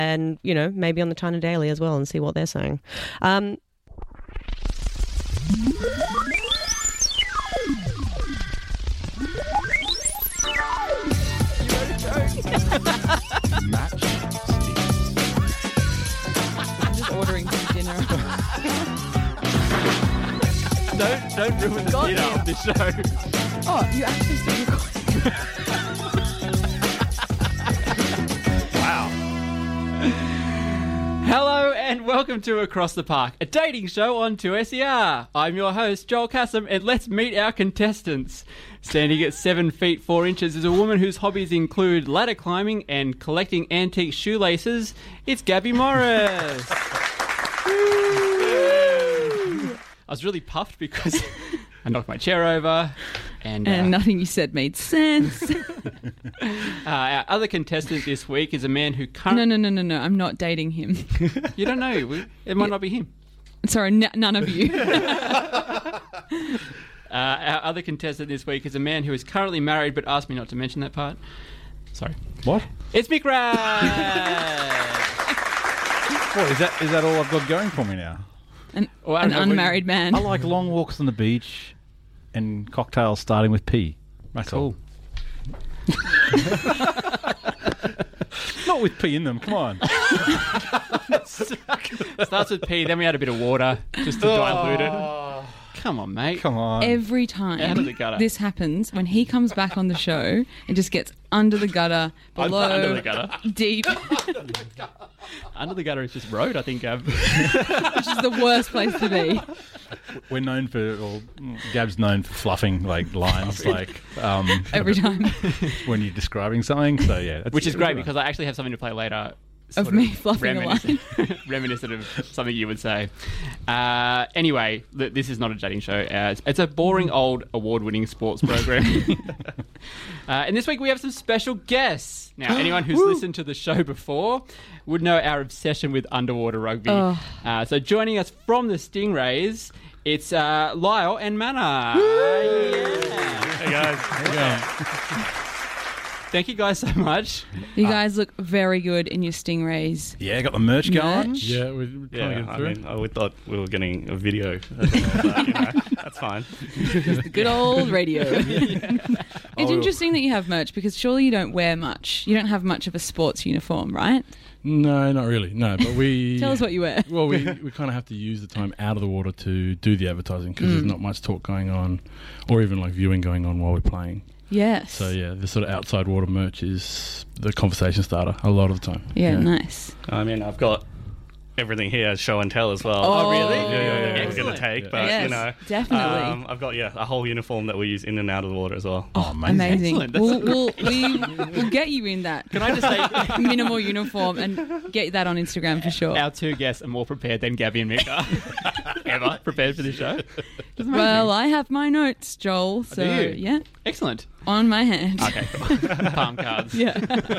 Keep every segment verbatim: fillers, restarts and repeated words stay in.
and, you know, maybe on the China Daily as well and see what they're saying. Um, Match I'm just ordering some dinner. Don't don't ruin the Got dinner you. of this show. Oh, you actually still recording? Wow. Hello and welcome to Across the Park, a dating show on two S E R. I'm your host, Joel Kassam, and let's meet our contestants. Standing at seven feet four inches is a woman whose hobbies include ladder climbing and collecting antique shoelaces. It's Gabby Morris. I was really puffed because I knocked my chair over. And, uh, And nothing you said made sense. uh, our other contestant this week is a man who no, currently... no, no, no, no. I'm not dating him. You don't know. We- It might not be him. Sorry, n- none of you. Uh, our other contestant this week is a man who is currently married but asked me not to mention that part. Sorry. What? It's Mick Rad! What is that? Is that all I've got going for me now? An, Well, I an don't know, unmarried man. I like long walks on the beach and cocktails starting with P. That's all. Not with P in them. Come on. Starts with P, then we add a bit of water just to dilute it. Come on, mate. Come on. Every time Out of the gutter. this happens, when he comes back on the show, it just gets under the gutter, below, Under the gutter. deep, Under the gutter is just road, I think, Gab. which is the worst place to be. We're known for, or Gab's known for fluffing like lines, like um, Every time. when you're describing something. So yeah, that's, Which is great because I actually have something to play later. Of sort me fluffing a reminiscent, reminiscent of something you would say. Uh, anyway, th- this is not a dating show. Uh, it's, it's a boring old award-winning sports program. uh, and this week we have some special guests. Now, anyone who's listened to the show before would know our obsession with underwater rugby. Oh. Uh, so joining us from the Stingrays, it's uh, Lyle and Mana. Yeah. Hey guys. Thank you guys so much. You guys look very good in your Stingrays. Yeah, got the merch going. Merch. Yeah, we're trying to Yeah, get I through. mean, I we thought we were getting a video. As well, but, you know, that's fine. The good old radio. It's Oh, interesting that you have merch because surely you don't wear much. You don't have much of a sports uniform, right? No, not really. No, but we... Tell us what you wear. Well, we, we kind of have to use the time out of the water to do the advertising because Mm. there's not much talk going on or even like viewing going on while we're playing. Yes. So yeah, the sort of outside water merch is the conversation starter a lot of the time. Yeah, nice. I mean, I've got everything here as show and tell as well. Oh, really? Yeah, yeah, yeah. We're going Excellent. to take, Yeah. but Yes, you know, definitely. Um, I've got yeah a whole uniform that we use in and out of the water as well. Oh, amazing. amazing. Excellent. We'll, we'll, we, we'll get you in that. Can I just say... Minimal uniform and get that on Instagram for sure. Our two guests are more prepared than Gabby and Mick are ever prepared for this show. It's amazing. Well, I have my notes, Joel. So, do you? yeah, Excellent. on my hand. Okay, cool. Palm cards. Yeah.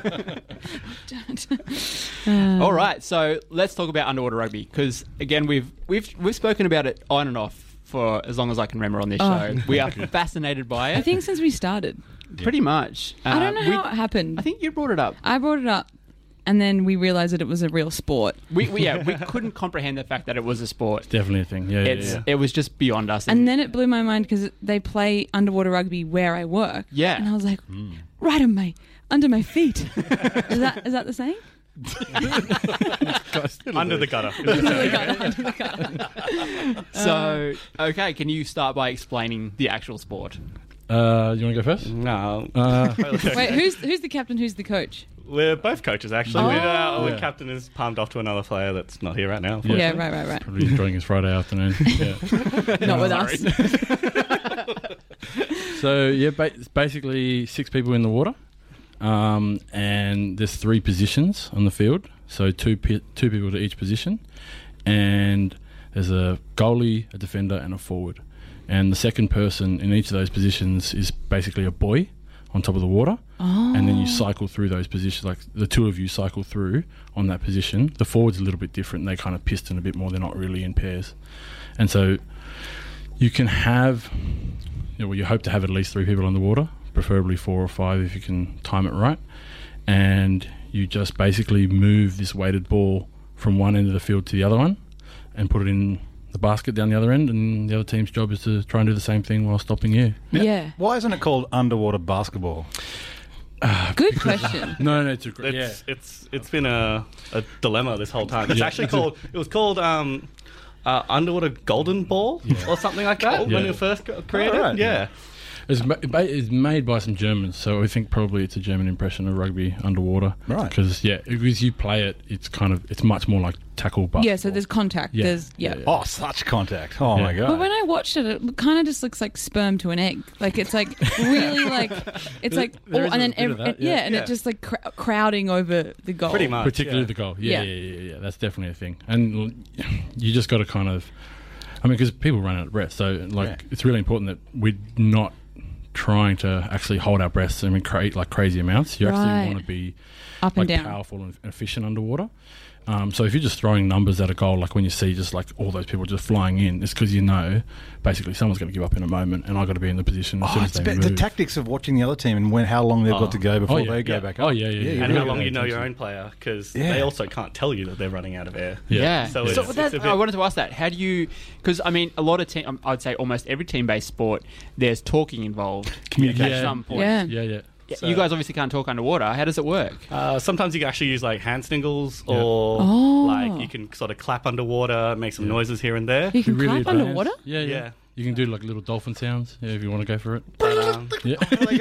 All right, so let's talk about underwater rugby because again, we've we've we've spoken about it on and off for as long as I can remember on this Oh. show. We are fascinated by it. I think since we started. pretty much. I don't know Uh, we- how it happened. I think you brought it up. I brought it up, and then we realised that it was a real sport. We, we yeah, we couldn't comprehend the fact that it was a sport. Definitely a thing. Yeah, It's yeah, yeah. it was just beyond us. And then it blew my mind because they play underwater rugby where I work. Yeah. And I was like, right on my, under my feet. is that is that the saying? Under the gutter. so okay, can you start by explaining the actual sport? Uh, you want to go first? No, Uh, Wait, who's who's the captain? Who's the coach? we're both coaches actually. Oh. We're, uh, Yeah. The captain is palmed off to another player that's not here right now. Yeah. Yeah, right, right, right. probably enjoying his Friday afternoon. Yeah. Not with us. So yeah, ba- it's basically six people in the water, um, and there's three positions on the field. So two pe- two people to each position, and there's a goalie, a defender, and a forward. And the second person in each of those positions is basically a buoy on top of the water, Oh. and then you cycle through those positions. Like the two of you cycle through on that position. The forward's a little bit different; they kind of piston a bit more. They're not really in pairs, and so you can have. You know, well, you hope to have at least three people on the water, preferably four or five if you can time it right. And you just basically move this weighted ball from one end of the field to the other one and put it in the basket down the other end, and the other team's job is to try and do the same thing while stopping you. Yeah. Why isn't it called underwater basketball? Good question. No, no, it's a great... Yeah. It's it's it's been a, a dilemma this whole time. It's actually called. It was called um, uh, underwater golden ball or something like that Yeah. when it was first co- created. Oh, right. Yeah. It's, ma- it's made by some Germans, so I think probably it's a German impression of rugby underwater. Right. Because, yeah, as you play it, it's kind of... It's much more like tackle basketball. Yeah, so there's contact. Yeah. There's yeah. Yeah, yeah. Oh, such contact. Oh, Yeah. my God. But when I watched it, it kind of just looks like sperm to an egg. Like it's like really like it's like There all, is and a then bit ev- of that, and- yeah, yeah. and Yeah. it just like cr- crowding over the goal. Pretty much. Particularly yeah. the goal. Yeah, Yeah. yeah, yeah, yeah, yeah. That's definitely a thing. And l- you just got to kind of... I mean, because people run out of breath, so, like, Yeah. it's really important that we're not trying to actually hold our breaths and create, like, crazy amounts. You Right. actually want to be... Up and like down. powerful and efficient underwater. Um, so if you're just throwing numbers at a goal, like when you see just like all those people just flying in, it's because you know basically someone's going to give up in a moment, and I've got to be in the position as Oh, soon as it's they about move. the tactics of watching the other team and when how long they've Oh. got to go before Oh, yeah. they go Yeah. back Oh up. yeah, yeah, yeah. you And really how gotta long pay you know your attention. own player, because Yeah. they also can't tell you that they're running out of air. Yeah. So So, it's- that, it's a bit- I wanted to ask that. How do you? Because I mean, a lot of team. I'd say almost every team-based sport, there's talking involved. Communication. At some point. Yeah. Yeah, yeah. Yeah, So- you guys obviously can't talk underwater. How does it work? Uh, sometimes you can actually use like hand stingles, Yeah. or Oh. like you can sort of clap underwater, make some noises here and there. You can Really clap advanced. underwater. Yeah, yeah, Yeah. You can do like little dolphin sounds yeah, if you want to go for it. But, um, Yeah.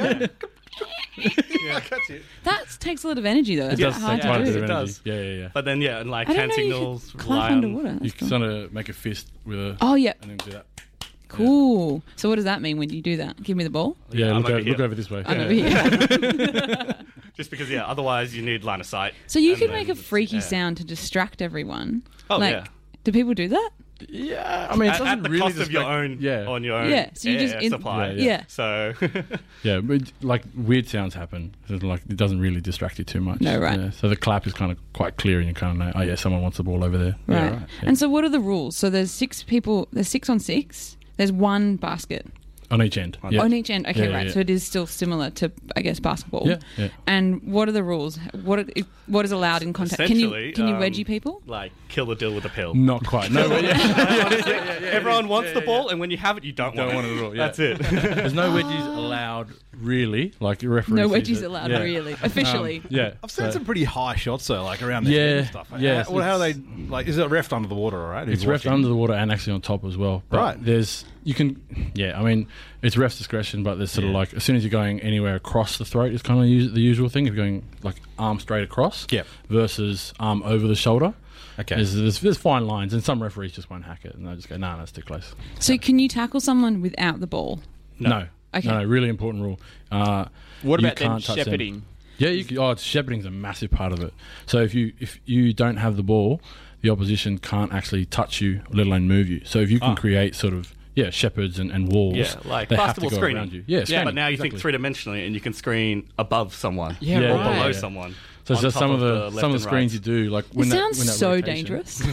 That takes a lot of energy though. It That's does quite hard take quite a to bit do. of It energy. does. Yeah, yeah, yeah. but then yeah, and like I didn't hand know you signals, could clap rely on- underwater. You That's can cool. sort of make a fist with a Oh yeah, and then do that. cool. So what does that mean when you do that? Give me the ball. Yeah, I'm look, over over, look here. over this way. I'm over here. Just because yeah, otherwise you need line of sight. So you And can then make a it's- freaky yeah. sound to distract everyone. Oh like, yeah. Do people do that? Yeah, I mean, it At, doesn't at the really cost of your distract- own, Yeah, on your own Yeah, so you air just in- supply. Yeah, Yeah. yeah. So Yeah, but like weird sounds happen. So like it doesn't really distract you too much. No, right. Yeah, so the clap is kind of quite clear, and you kind of know, oh yeah, someone wants the ball over there. Right. Yeah, right. Yeah. And so what are the rules? So there's six people. There's six on six. There's one basket On each end. On Yeah. on each end. Okay, Yeah, yeah, right. yeah. So it is still similar to, I guess, basketball. Yeah, yeah. And what are the rules? What are, what is allowed in contact? Can you Essentially, can you um, wedgie people? like kill the deal with the pill. Not quite. No, but yeah. Everyone wants the ball, and when you have it, you don't, Don't want, want it at all, yeah. That's it. There's no wedgies allowed, really. Like your referee. No sees wedgies it. allowed, Yeah. really, officially. Um, yeah. I've seen so- some pretty high shots though, like around the Yeah, head and stuff. yeah, How, well, how are they? it's- Like, is it ref under the water? All right, It's Who's ref watching? under the water and actually on top as well. But Right. There's you can yeah. I mean, it's ref's discretion, but there's sort of Yeah. like as soon as you're going anywhere across the throat is kind of us- the usual thing. If you're going like arm straight across, Yep. versus arm over the shoulder. Okay. There's, there's, there's fine lines, and some referees just won't hack it, and they just go, "No, nah, that's too close." So can you tackle someone without the ball? No, Okay. no, no, really important rule. Uh, What you about then can't touch them. shepherding? Yeah, you can, oh, shepherding's a massive part of it. So if you if you don't have the ball, the opposition can't actually touch you, let alone move you. So if you can Ah. create sort of yeah shepherds and, and walls, Yeah, like they have to basketball go screening. around you. Yeah, Yeah, screening, but now you exactly. think three dimensionally, and you can screen above someone, Yeah, Yeah, or right. below yeah. someone. So it's on just top some of the, left some of and the screens right. you do, like It when that, sounds when that so rotation- dangerous.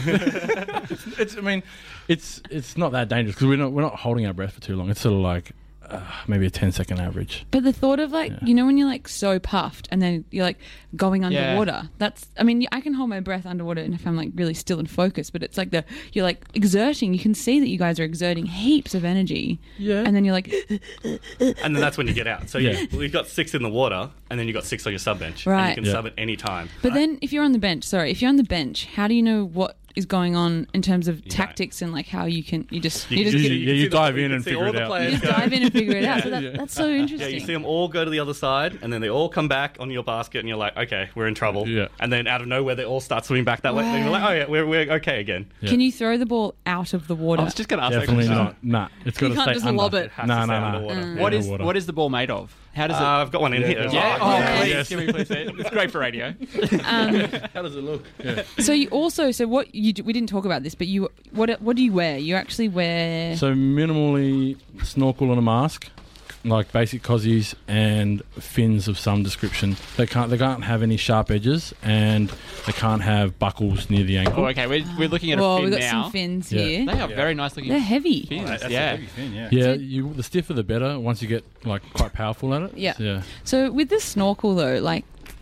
It's, I mean, it's it's not that dangerous because we're not we're not holding our breath for too long. It's sort of like uh, maybe a ten second average. But the thought of like, Yeah. you know, when you're like so puffed and then you're like going Yeah. underwater, that's, I mean, I can hold my breath underwater and if I'm like really still and focused, but it's like the, you're like exerting, you can see that you guys are exerting heaps of energy. Yeah. And then you're like, And then that's when you get out. So Yeah. you, well, you've got six in the water, and then you've got six on your sub bench. And Right. you can Yeah. sub at any time. but then if you're on the bench, sorry, if you're on the bench, how do you know what is going on in terms of tactics and like how you can, you just, you, You just, can you- get- yeah, can you see the- dive you in can and see figure all it the out. players you just go- dive in and figure it out. So that, Yeah. that's so Yeah, interesting. you see them all go to the other side, and then they all come back on your basket, and you're like, okay, we're in trouble. Yeah. And then out of nowhere, they all start swimming back that way. And you're like, oh yeah, we're, we're okay again. Yeah. Can you throw the ball out of the water? I was just going to ask Definitely that not. Nah, it's got You to can't stay just under. lob it. It has No, to no, stay no. underwater. Mm. What is Underwater. what is the ball made of? How does Uh, it? I've got one in here. yeah. Oh, Oh, yeah. please, Yes. give me please. It's great for radio. Um, How does it look? Yeah. So you also, so what you do, we didn't talk about this, but you what what do you wear? You actually wear So minimally snorkel and a mask, like basic cozies and fins of some description. They can't they can't have any sharp edges, and they can't have buckles near the ankle. Oh, okay, we're, we're looking at a well, fin we've got now. some fins Yeah. here. They are very nice looking. They're heavy. fins. That's a yeah. heavy thing, yeah. Yeah, So- you the stiffer the better. Once you get like quite powerful at it. Yeah. Yeah. So with the snorkel though, like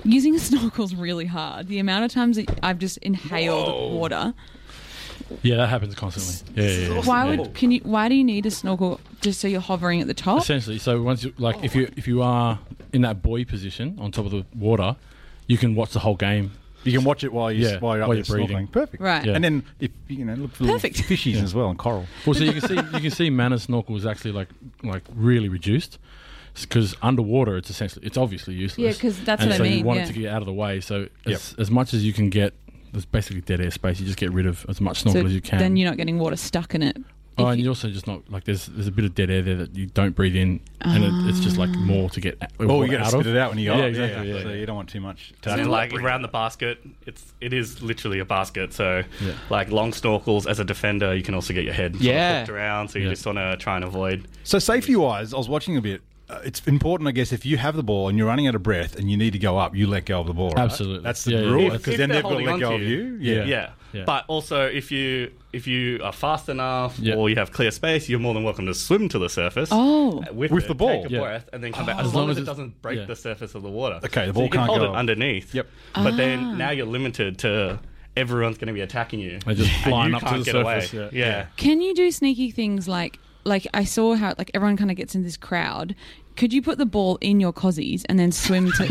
Using a snorkel's really hard. The amount of times that I've just inhaled Whoa. water. Yeah, that happens constantly. Yeah, yeah, yeah. Why Yeah. would can you? Why do you need a snorkel just so you're hovering at the top? Essentially, so once you like, if you if you are in that buoy position on top of the water, you can watch the whole game. You can watch it while, you, Yeah, while you're up while there you're breathing. snorkeling. Perfect. Right. Yeah. And then, if you know, look for Perfect. little fishies Yeah. as well and coral. Well, so you can see you can see mana snorkel is actually like like really reduced because underwater it's essentially it's obviously useless. Yeah, because that's and what so I mean. you want yeah. it to get out of the way. So as, as much as you can get, there's basically dead air space. You just get rid of as much snorkel so as you can. then you're not getting water stuck in it. Oh, If and you- you also just not like there's there's a bit of dead air there that you don't breathe in, and it, it's just like more to get. Oh, water you got to out spit of. it out when you go Yeah, up. exactly, yeah, So yeah. you don't want too much. To And So like around the basket, it's it is literally a basket. So Yeah. like long snorkels as a defender, you can also get your head sort of Yeah. hooked around. So you Yeah. just want to try and avoid. So safety wise, I was watching a bit. Uh, it's important, I guess, if you have the ball and you're running out of breath and you need to go up, you let go of the ball. Right? Absolutely. That's the Yeah, yeah, rule yeah. because If then they're they've got to holding let go on of to you. you, Yeah. Yeah. Yeah. But also, if you if you are fast enough Yeah. or you have clear space, you're more than welcome to swim to the surface. Oh. uh, With, With it, the ball. take a Yeah. breath, and then come back. As As long long as as it it's- doesn't break yeah. the surface of the water. Okay, the So ball you can can't hold go it up. underneath. Yep. But Ah. then now you're limited to everyone's going to be attacking you. They just and flying you up to can't the get away. surface. Yeah. Yeah. Can you do sneaky things like like I saw how like everyone kind of gets in this crowd? Could you put the ball in your cozies and then swim to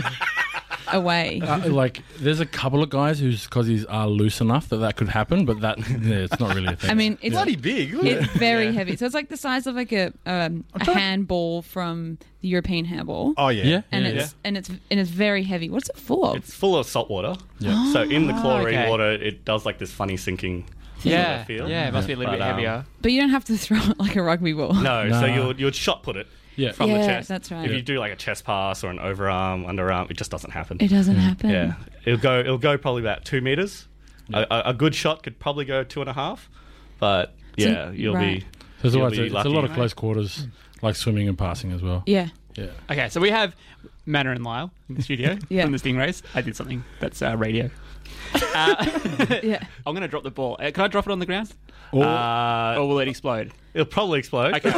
away? Uh, like, there's a couple of guys whose cozies are loose enough that that could happen, but that yeah, it's not really a thing. I mean, it's Bloody big. Look at it's it. very Yeah. heavy. So it's like the size of like a um, a trying- handball from the European handball. Oh, yeah. yeah, and yeah, it's and it's and it's very heavy. What's it full of? It's full of salt water. Yeah. So in the chlorine okay. water, it does like this funny sinking. sort Yeah, of feel. yeah, it must be a little But, bit um, heavier. But you don't have to throw it like a rugby ball. No, Nah. so you'll you'll shot put it yeah. from the Yeah, chest. that's right. If Yeah. you do like a chest pass or an overarm, underarm, it just doesn't happen. It doesn't happen. Yeah, it'll go it'll go probably about two meters. Yeah. A, a, a good shot could probably go two and a half, but So- yeah, you'll right. be. There's, you'll always a, be it's a lucky. lot of close quarters, like swimming and passing as well. Yeah. Yeah. Okay, so we have Manna and Lyle in the studio Yeah. from the Stingrays. I did something that's uh, radio. Uh, Yeah. I'm going to drop the ball. Uh, can I drop it on the ground? Uh, Or will it explode? it'll probably explode. Okay.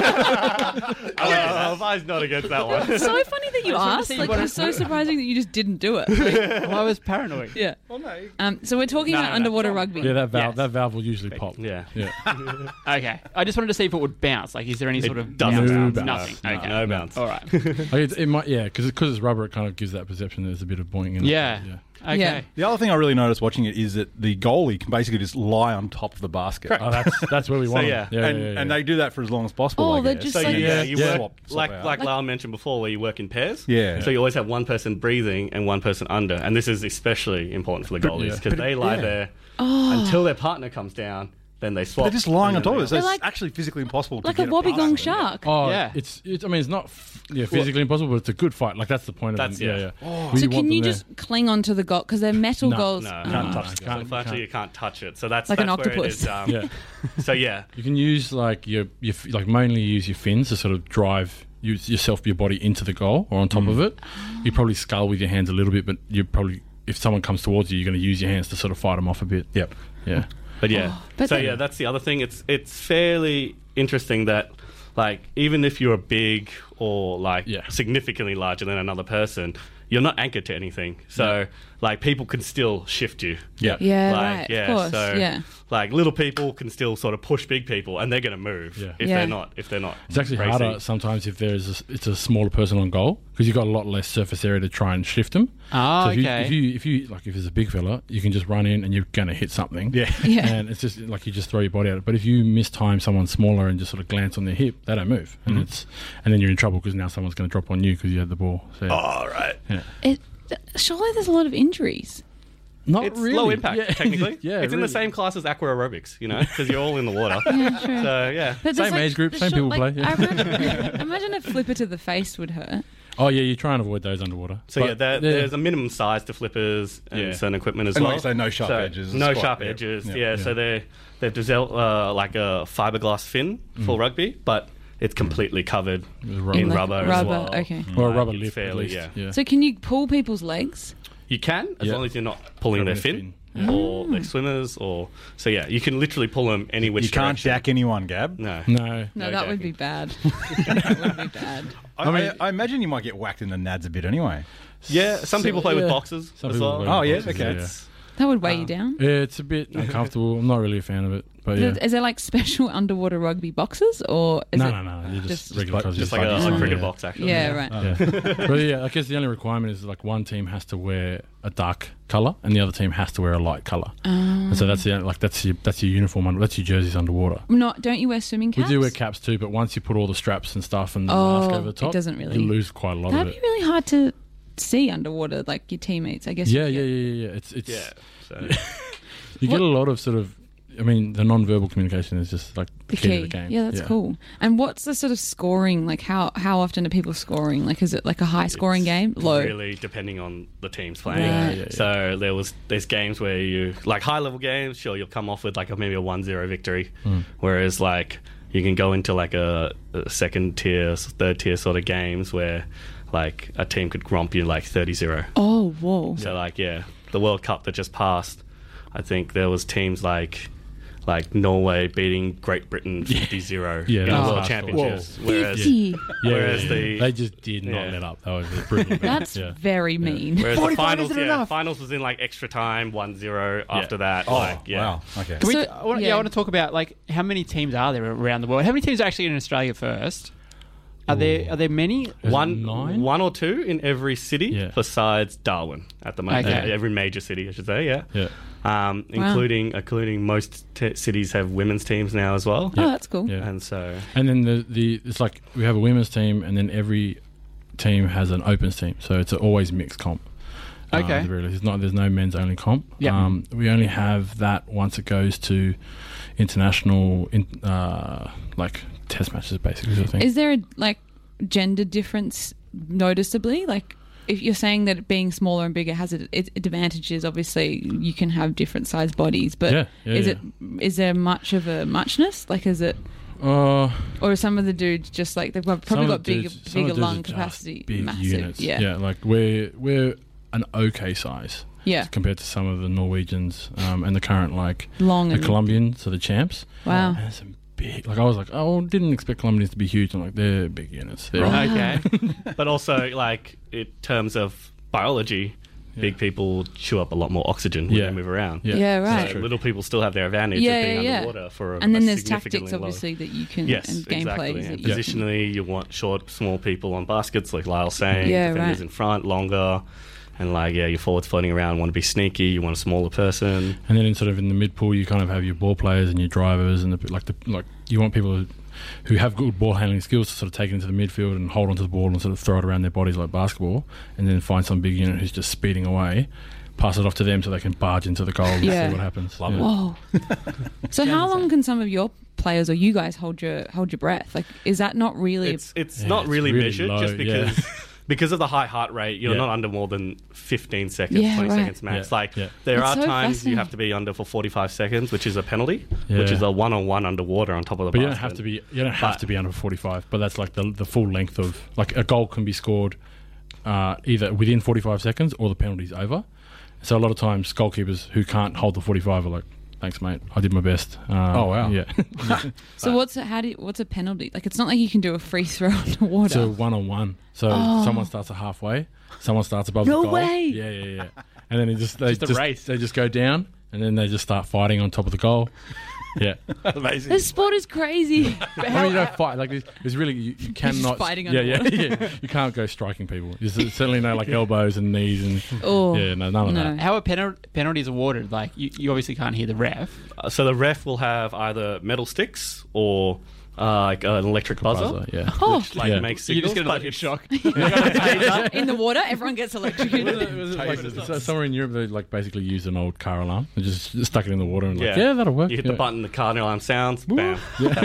Uh, Vi's not against that one. So funny that you I just wanted to asked. see Like, what it I- was so surprising that you just didn't do it. Well, I was paranoid. Yeah. Well, no. Um, so we're talking No, about no, no. underwater rugby. Yeah, that valve Yes. that valve will usually pop. Yeah. Yeah. Okay. I just wanted to see if it would bounce. Like, is there any It sort of doesn't bounce? bounce. Nothing. No, Okay. no bounce. All right. Like, it, it might, yeah, because it's rubber. It kind of gives that perception that there's a bit of boing in it. Yeah. yeah. Okay. Yeah. The other thing I really noticed watching it is that the goalie can basically just lie on top of the basket. Oh, that's that's where we want. yeah. them. yeah, and, yeah, yeah, and yeah. they do that for as long as possible. Oh, I they're guess. just So like- you, yeah, you Yeah. work Swap- swap like out. like Lyle mentioned before, where you work in pairs. Yeah. So you always have one person breathing and one person under, and this is especially important for the goalies yeah. because they lie yeah. there Oh. until their partner comes down. Then they swap. They're just lying on and top then of it. So they- it's They're like- actually physically impossible to Like a get it wobbegong past them. shark. Oh, Yeah. it's it's. I mean, it's not f- yeah physically impossible, but it's a good fight. Like that's the point of That's- it. Yeah, yeah. yeah. So We can want you them just cling onto the goal because they're metal No, goals? No, Oh. can't no, touch no, it. can't- Unfortunately, can't. you can't touch it. So that's Like an that's where it octopus. is, um, there. Yeah. So yeah, You can use like your your f- like mainly use your fins to sort of drive use yourself your body into the goal or on top of it. You probably scull with your hands a little bit, but you probably if someone comes towards you, you're going to use your hands to sort of fight them off a bit. Yep. Yeah. but yeah. but so then- yeah, that's the other thing. It's it's fairly interesting that like even if you're big or like Yeah. significantly larger than another person, you're not anchored to anything. So like people can still shift you. Yeah. Yeah, Like, right. yeah, of course. so yeah. like little people can still sort of push big people, and they're going to move Yeah. if Yeah. they're not. If they're not, It's actually racing. harder sometimes if there's a, it's a smaller person on goal because you've got a lot less surface area to try and shift them. Ah, so if okay. You, if you if you like if there's a big fella, you can just run in and you're going to hit something. Yeah. Yeah. And it's just like you just throw your body at it. But if you mistime someone smaller and just sort of glance on their hip, they don't move, and it's and then you're in trouble because now someone's going to drop on you because you had the ball. So, Oh right. yeah. It, surely there's a lot of injuries. Not It's really. low impact, Yeah. technically. yeah, it's in the really. same class as aqua aerobics, you know, because you're all in the water. Yeah, true. So yeah, But Same there's, age group, the same people like, play, yeah. I imagine, imagine a flipper to the face would hurt. Oh yeah, you try and avoid those underwater. so But yeah, there, they're- there's a minimum size to flippers and Yeah. certain equipment as And well. like you say, no sharp So, edges. No It's quite- sharp yeah. edges. Yeah. Yeah, Yeah. so they they've developed uh, like a fiberglass fin for rugby, but it's completely covered With rubber. in like rubber, as rubber, well. okay. or a Like, rubber it's lip fairly, at least. yeah. So can you pull people's legs? You can, as Yeah. long as you're not pulling Grabbing their the fin, fin. or their swimmers, or so yeah, you can literally pull them any which You can't direction. jack anyone, Gab. No. No. No, No that would jacking. be bad. That would be bad. I, mean- I, I imagine you might get whacked in the nads a bit anyway. Yeah, some people play with yeah. boxes Some as people well. play with Oh, yeah, boxes, okay. It's- That would weigh you down. Yeah, it's a bit uncomfortable. I'm not really a fan of it, but Is yeah. it- Is there like special underwater rugby boxes, or is No, it no, no. You're just, just- regular Just Just clothes. like a, Yeah. a cricket Yeah. box, actually. Yeah, right. Yeah. But yeah, I guess the only requirement is like one team has to wear a dark color and the other team has to wear a light color. Um, And so that's the like that's your that's your uniform under, that's your jerseys underwater. not. Don't you wear swimming caps? We do wear caps too, but once you put all the straps and stuff and the Oh, mask over the it top, doesn't really- you lose quite a lot That'd of be it. really hard to see underwater, like your teammates. I guess. Yeah, you yeah, get- yeah, yeah, yeah. It's it's Yeah. So, you get a lot of sort of. I mean, the non-verbal communication is just like The key, key. to the game. Yeah, that's cool. And what's the sort of scoring? Like, how how often are people scoring? Like, is it like a high scoring It's game? Low. Really depending on the teams playing. Right. Yeah, yeah, yeah. So there was there's games where you like high level games, sure you'll come off with like a, maybe a one zero victory. Mm. Whereas like you can go into like a, a second tier, third tier sort of games where like a team could romp you like thirty zero. Oh, whoa. So like yeah, the World Cup that just passed, I think there was teams like like Norway beating Great Britain fifty zero Yeah, in that the was World hardcore. Championships. Whereas fifty. Yeah, Whereas yeah, yeah. the- they just did not Yeah. let up. That was brutal. That's yeah. very mean. Whereas the forty-five finals, isn't yeah, enough. finals was in like extra time, one zero after that. Oh, like, yeah. wow. Okay. Can we, So- I want, yeah. yeah. I want to talk about like how many teams are there around the world? How many teams are actually in Australia first? Are there are there many? Is it One, nine? one or two in every city Yeah. besides Darwin at the moment. Okay. Yeah, every major city, I should say. Yeah, Yeah. um, Wow. including including most t- cities have women's teams now as well. Oh, that's cool. Yeah. And so And then the, the it's like we have a women's team, and then every team has an opens team, so it's always mixed comp. Um, Okay. at the very least. It's not there's no men's only comp. Yeah. Um, we only have that once it goes to international, in, uh, like test matches, basically. Sort of thing. Is there a like gender difference noticeably? Like, if you're saying that being smaller and bigger has it, it advantages, obviously you can have different sized bodies, but Yeah, yeah, is yeah. it is there much of a muchness? Like, is it, Uh, or are some of the dudes just like they've got- some probably of got the bigger dudes- some of bigger the dudes lung are just capacity, big massive, units. yeah, yeah. Like we're we're an okay size yeah, compared to some of the Norwegians um, and the current like long the and Colombians, so the champs. wow. And some big. Like I was like, oh, didn't expect Colombians to be huge. I'm like, they're big units. They're Right. Okay. but also like in terms of biology, big Yeah. people chew up a lot more oxygen when Yeah. they move around. Yeah. Yeah, So right. true. little people still have their advantage Yeah, of being yeah, yeah. underwater for a, And then a there's significantly tactics, lower- obviously, that you can Yes, and gameplays exactly. that And you positionally, you want short, small people on baskets, like Lyle's saying. Yeah, defenders right. in front, longer, and like yeah, your forwards floating around want to be sneaky. You want a smaller person. And then in sort of in the mid pool, you kind of have your ball players and your drivers, and the, like the like you want people who, who have good ball handling skills to sort of take it into the midfield and hold onto the ball and sort of throw it around their bodies like basketball, and then find some big unit who's just speeding away, pass it off to them so they can barge into the goal and Yeah. see what happens. Love Yeah. it. Whoa. So how long can some of your players or you guys hold your hold your breath? Like, is that not really? It's it's Yeah, not it's really, really measured low, just yeah. because because of the high heart rate. You're Yeah. not under more than fifteen seconds, Yeah, twenty right. seconds max. Yeah, Like yeah. there That's are so times you fascinating. have to be under for forty-five seconds, which is a penalty, Yeah. which is a one-on-one underwater on top of the But you don't basket. have to be you don't have But- to be under forty-five, but that's like the the full length of like a goal can be scored uh, either within forty-five seconds or the penalty's over. So a lot of times goalkeepers who can't hold the forty-five are like, thanks mate, I did my best. Uh, Oh, wow. Yeah. so what's a, how do you, what's a penalty? Like, it's not like you can do a free throw underwater. So one on one. So Oh. someone starts at halfway, someone starts above No the goal. way. Yeah, yeah, yeah. And then it just they Just a just, race. they just go down and then they just start fighting on top of the goal. Yeah. Amazing. This sport is crazy. I mean, you don't fight like it's, it's really you, you cannot fighting yeah, yeah, underwater. yeah. You can't go striking people. There's certainly no like elbows and knees and Oh, yeah, no, none of no. that. How are penal- penalties awarded? Like you, you obviously can't hear the ref. Uh, so the ref will have either metal sticks or uh, like an electric buzzer, Buzzer, yeah. Oh, which like Yeah. makes You signals. just get an but electric shock. in the water, everyone gets electrocuted. Was it like, so somewhere in Europe they like basically used an old car alarm and just, just stuck it in the water and like Yeah. yeah, that'll work. You hit yeah. the button, the car alarm sounds, bam.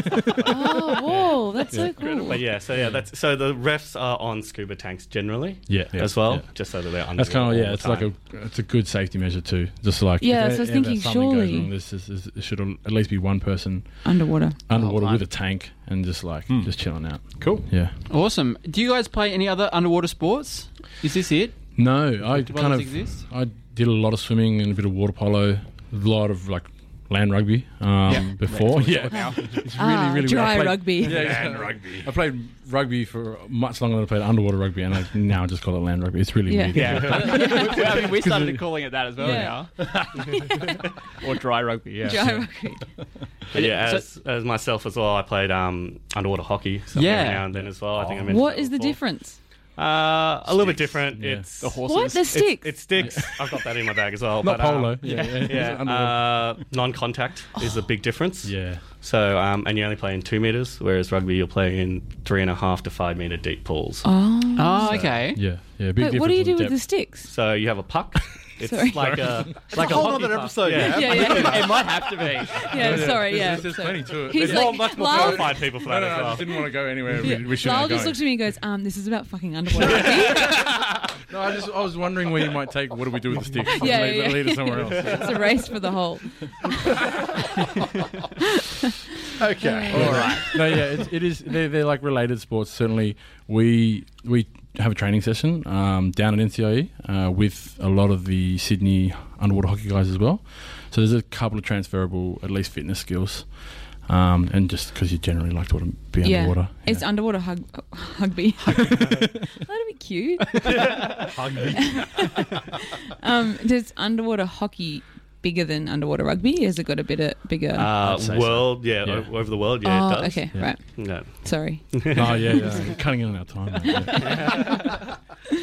Oh, whoa, that's so cool. But yeah, so yeah, that's so the refs are on scuba tanks generally Yeah, yeah, as well, yeah. just so that they're under. That's kind of yeah. It's like a it's a good safety measure too. Just like Yeah, if so I was ever thinking, something goes surely- wrong, this is, is, it should at least be one person Underwater. underwater fine. with a tank and just like just chilling out. Cool. Yeah. Awesome. Do you guys play any other underwater sports? Is this it? No, I Do kind others of exist? I did a lot of swimming and a bit of water polo, a lot of like land rugby um, Yeah. before. Yeah, Now. it's really, Ah, really dry I played- rugby. Yeah, Land yeah. rugby. I played rugby for much longer than I played underwater rugby, and I now just call it land rugby. It's really Yeah. weird. Yeah. Well, I mean, we started calling it that as well Yeah. now. Or dry rugby, yeah. Dry rugby. But yeah, So- as, as myself as well, I played um, underwater hockey so Yeah. every now and then as well. I think I mentioned What that is the before. difference? Uh, a little bit different. Yeah. It's The horses. What? The It's, sticks? it sticks. I've got that in my bag as well. Not but, um, polo. Yeah, yeah. Yeah, Underwater. uh, non-contact is a big difference. yeah. So, um, and you only play in two meters, whereas rugby you'll play in three and a half to five meter deep pools. Oh. Oh, okay. Yeah, yeah. Big But what do you difference do in with the depth. sticks? So you have a puck. It's Sorry. like a like a, a whole hockey other puck. episode. Yeah. Yeah. Yeah, yeah. It might have to be. Yeah, sorry, yeah. There's, there's So- plenty to it. He's There's like, more, much more Lyle- qualified people for no, that no, as no, I well. just didn't want to go anywhere. Yeah. We, we shouldn't Lyle have just gone. looks at me and goes, um, this is about fucking underwater rugby. No, I just I was wondering where you might take. What do we do with the sticks? Yeah, leave, yeah. leave it somewhere else. It's a race for the whole. Okay. All right. No, yeah, it, it is. They're, they're like related sports. Certainly, we we have a training session um, down at N C I E uh, with a lot of the Sydney underwater hockey guys as well. So there's a couple of transferable, at least fitness skills, um, and just because you generally like to want to be Yeah. underwater. It's yeah. underwater hug, hugby. That'd be cute. um, does underwater hockey bigger than underwater rugby? Has it got a bit of bigger? Uh, I'd say so. world, yeah, Yeah. o- over the world, yeah, oh, it does. okay, Yeah. right. Yeah. Sorry. Oh yeah, yeah. Cutting in on our time. mate,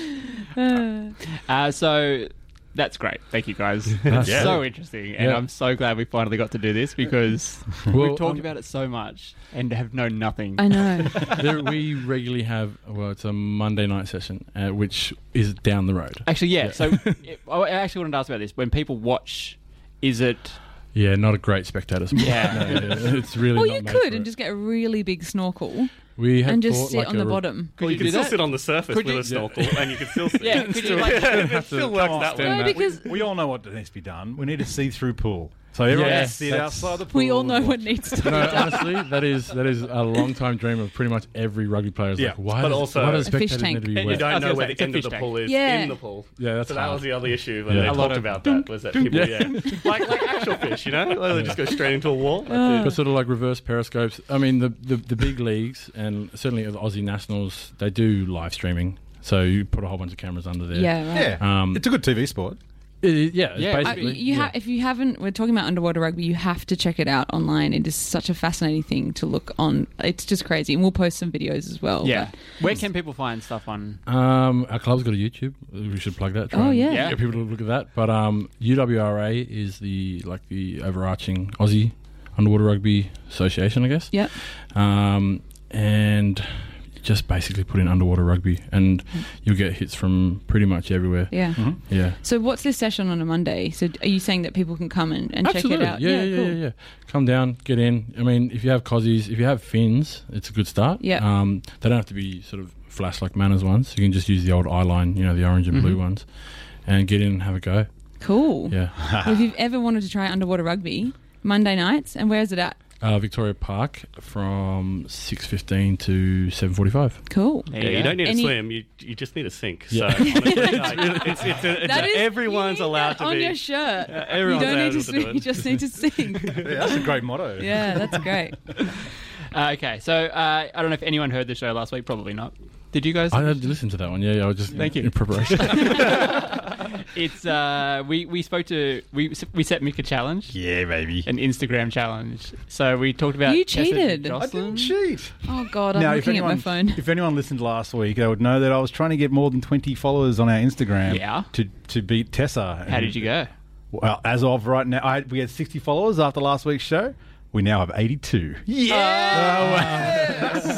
yeah. Uh, so that's great. Thank you, guys. That's It's so interesting. And Yeah. I'm so glad we finally got to do this because Well, we've talked um, about it so much and have known nothing. I know. There, we regularly have. Well, it's a Monday night session, uh, which is down the road. Actually, yeah. Yeah. So it, I actually wanted to ask about this. When people watch, is it... Yeah, not a great spectator sport. Yeah. No, yeah, it's really. Well, not you made could for and it. just get a really big snorkel we had and just thought sit like on a the re- bottom. Well, you you can do still that? sit on the surface Could with you- a snorkel, and you can still sit. Yeah, could you like... it still works Come on, that way. No, that. because We all know what needs to be done. We need a see-through pool. So everyone Yes, can sit that's- outside the pool. we all know and what watch. needs to be No, done. honestly, that is that is a long time dream of pretty much every rugby player. Is Yeah. like, why But does, also- why does A fish spectators tank. need to be And you wet? don't I was know gonna where say, the it's a end of fish the tank. pool is Yeah. in the pool. Yeah, that's So that hard. was the other issue when Yeah. they A lot talked of about that was that people, Yeah. yeah, like like actual fish, you know, like they just go straight into a wall. Uh, But sort of like reverse periscopes. I mean, the, the the big leagues and certainly the Aussie Nationals, they do live streaming. So you put a whole bunch of cameras under there. Yeah, right. Yeah. Um, It's a good T V sport. It is, yeah, it's Yeah, I, basically. you yeah. ha- if you haven't, we're talking about underwater rugby. You have to check it out online. It is such a fascinating thing to look on. It's just crazy, and we'll post some videos as well. Yeah. Where can people find stuff on... Um, our club's got a YouTube. We should plug that. Try Oh, and yeah. Yeah. Get people to look at that. But um, U W R A is the like the overarching Aussie Underwater Rugby Association, I guess. Yep. Um, and just basically put in underwater rugby, and you'll get hits from pretty much everywhere. Yeah. Yeah. So what's this session on a Monday? So are you saying that people can come and, and check Absolutely. it out? Yeah, yeah, yeah, cool. yeah, yeah. Come down, get in. I mean, if you have Cozies, if you have fins, it's a good start. Yeah. Um, they don't have to be sort of flash like Manners ones. You can just use the old eye line, you know, the orange and blue Mm-hmm. ones, and get in and have a go. Cool. Yeah. Well, if you've ever wanted to try underwater rugby, Monday nights, and where's it at? Uh, Victoria Park from six fifteen to seven forty-five. Cool. There Yeah, you you go. don't need Any- to swim. You you just need to sink. Yeah. So honestly, like, it's, it's, a, it's That a, is- everyone's you need allowed that to on be. your shirt. Uh, You everyone's don't need allowed to to swim. do You it. just need to sing. Yeah, that's a great motto. Yeah, that's great. Uh, okay, so uh, I don't know if anyone heard the show last week. Probably not. Did you guys? I had to listen to that one. Yeah, yeah. I was just Thank in, you. in preparation. It's uh, we we spoke to we we set Mick a challenge, Yeah, baby. an Instagram challenge. So we talked about You Tessa cheated. I I Jocelyn. didn't cheat. Oh God, I'm Now, if looking anyone, at my phone. if anyone listened last week, they would know that I was trying to get more than twenty followers on our Instagram. Yeah. To to beat Tessa. How did you go? Well, as of right now, I, we had sixty followers after last week's show. We now have eighty-two. That's,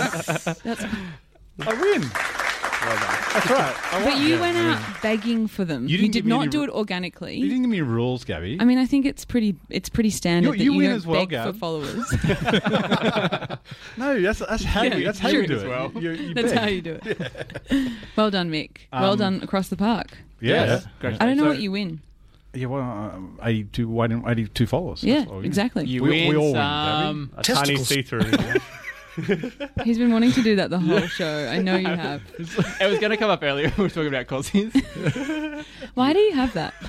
I win. That's right. I but won. you went out begging for them. You You, didn't did give me not any do ru- it organically. You didn't give me rules, Gabby. I mean, I think it's pretty. It's pretty standard You- that you you win don't as well, beg Gab. for followers. no, that's that's how Yeah, you that's how you you win do as it. well. You, you That's beg. how you do it. Well done, Mick. well Um, done across the park. Yeah. Yes. I don't know So- what you win. Yeah, well, um, eighty-two, waiting- eighty-two followers. Yeah, That's what I win. exactly. You We- win we all win, some. A tiny see-through. He's been wanting to do that the whole show. I know you have. It was going to come up earlier. We were talking about Cozies. Why do you have that?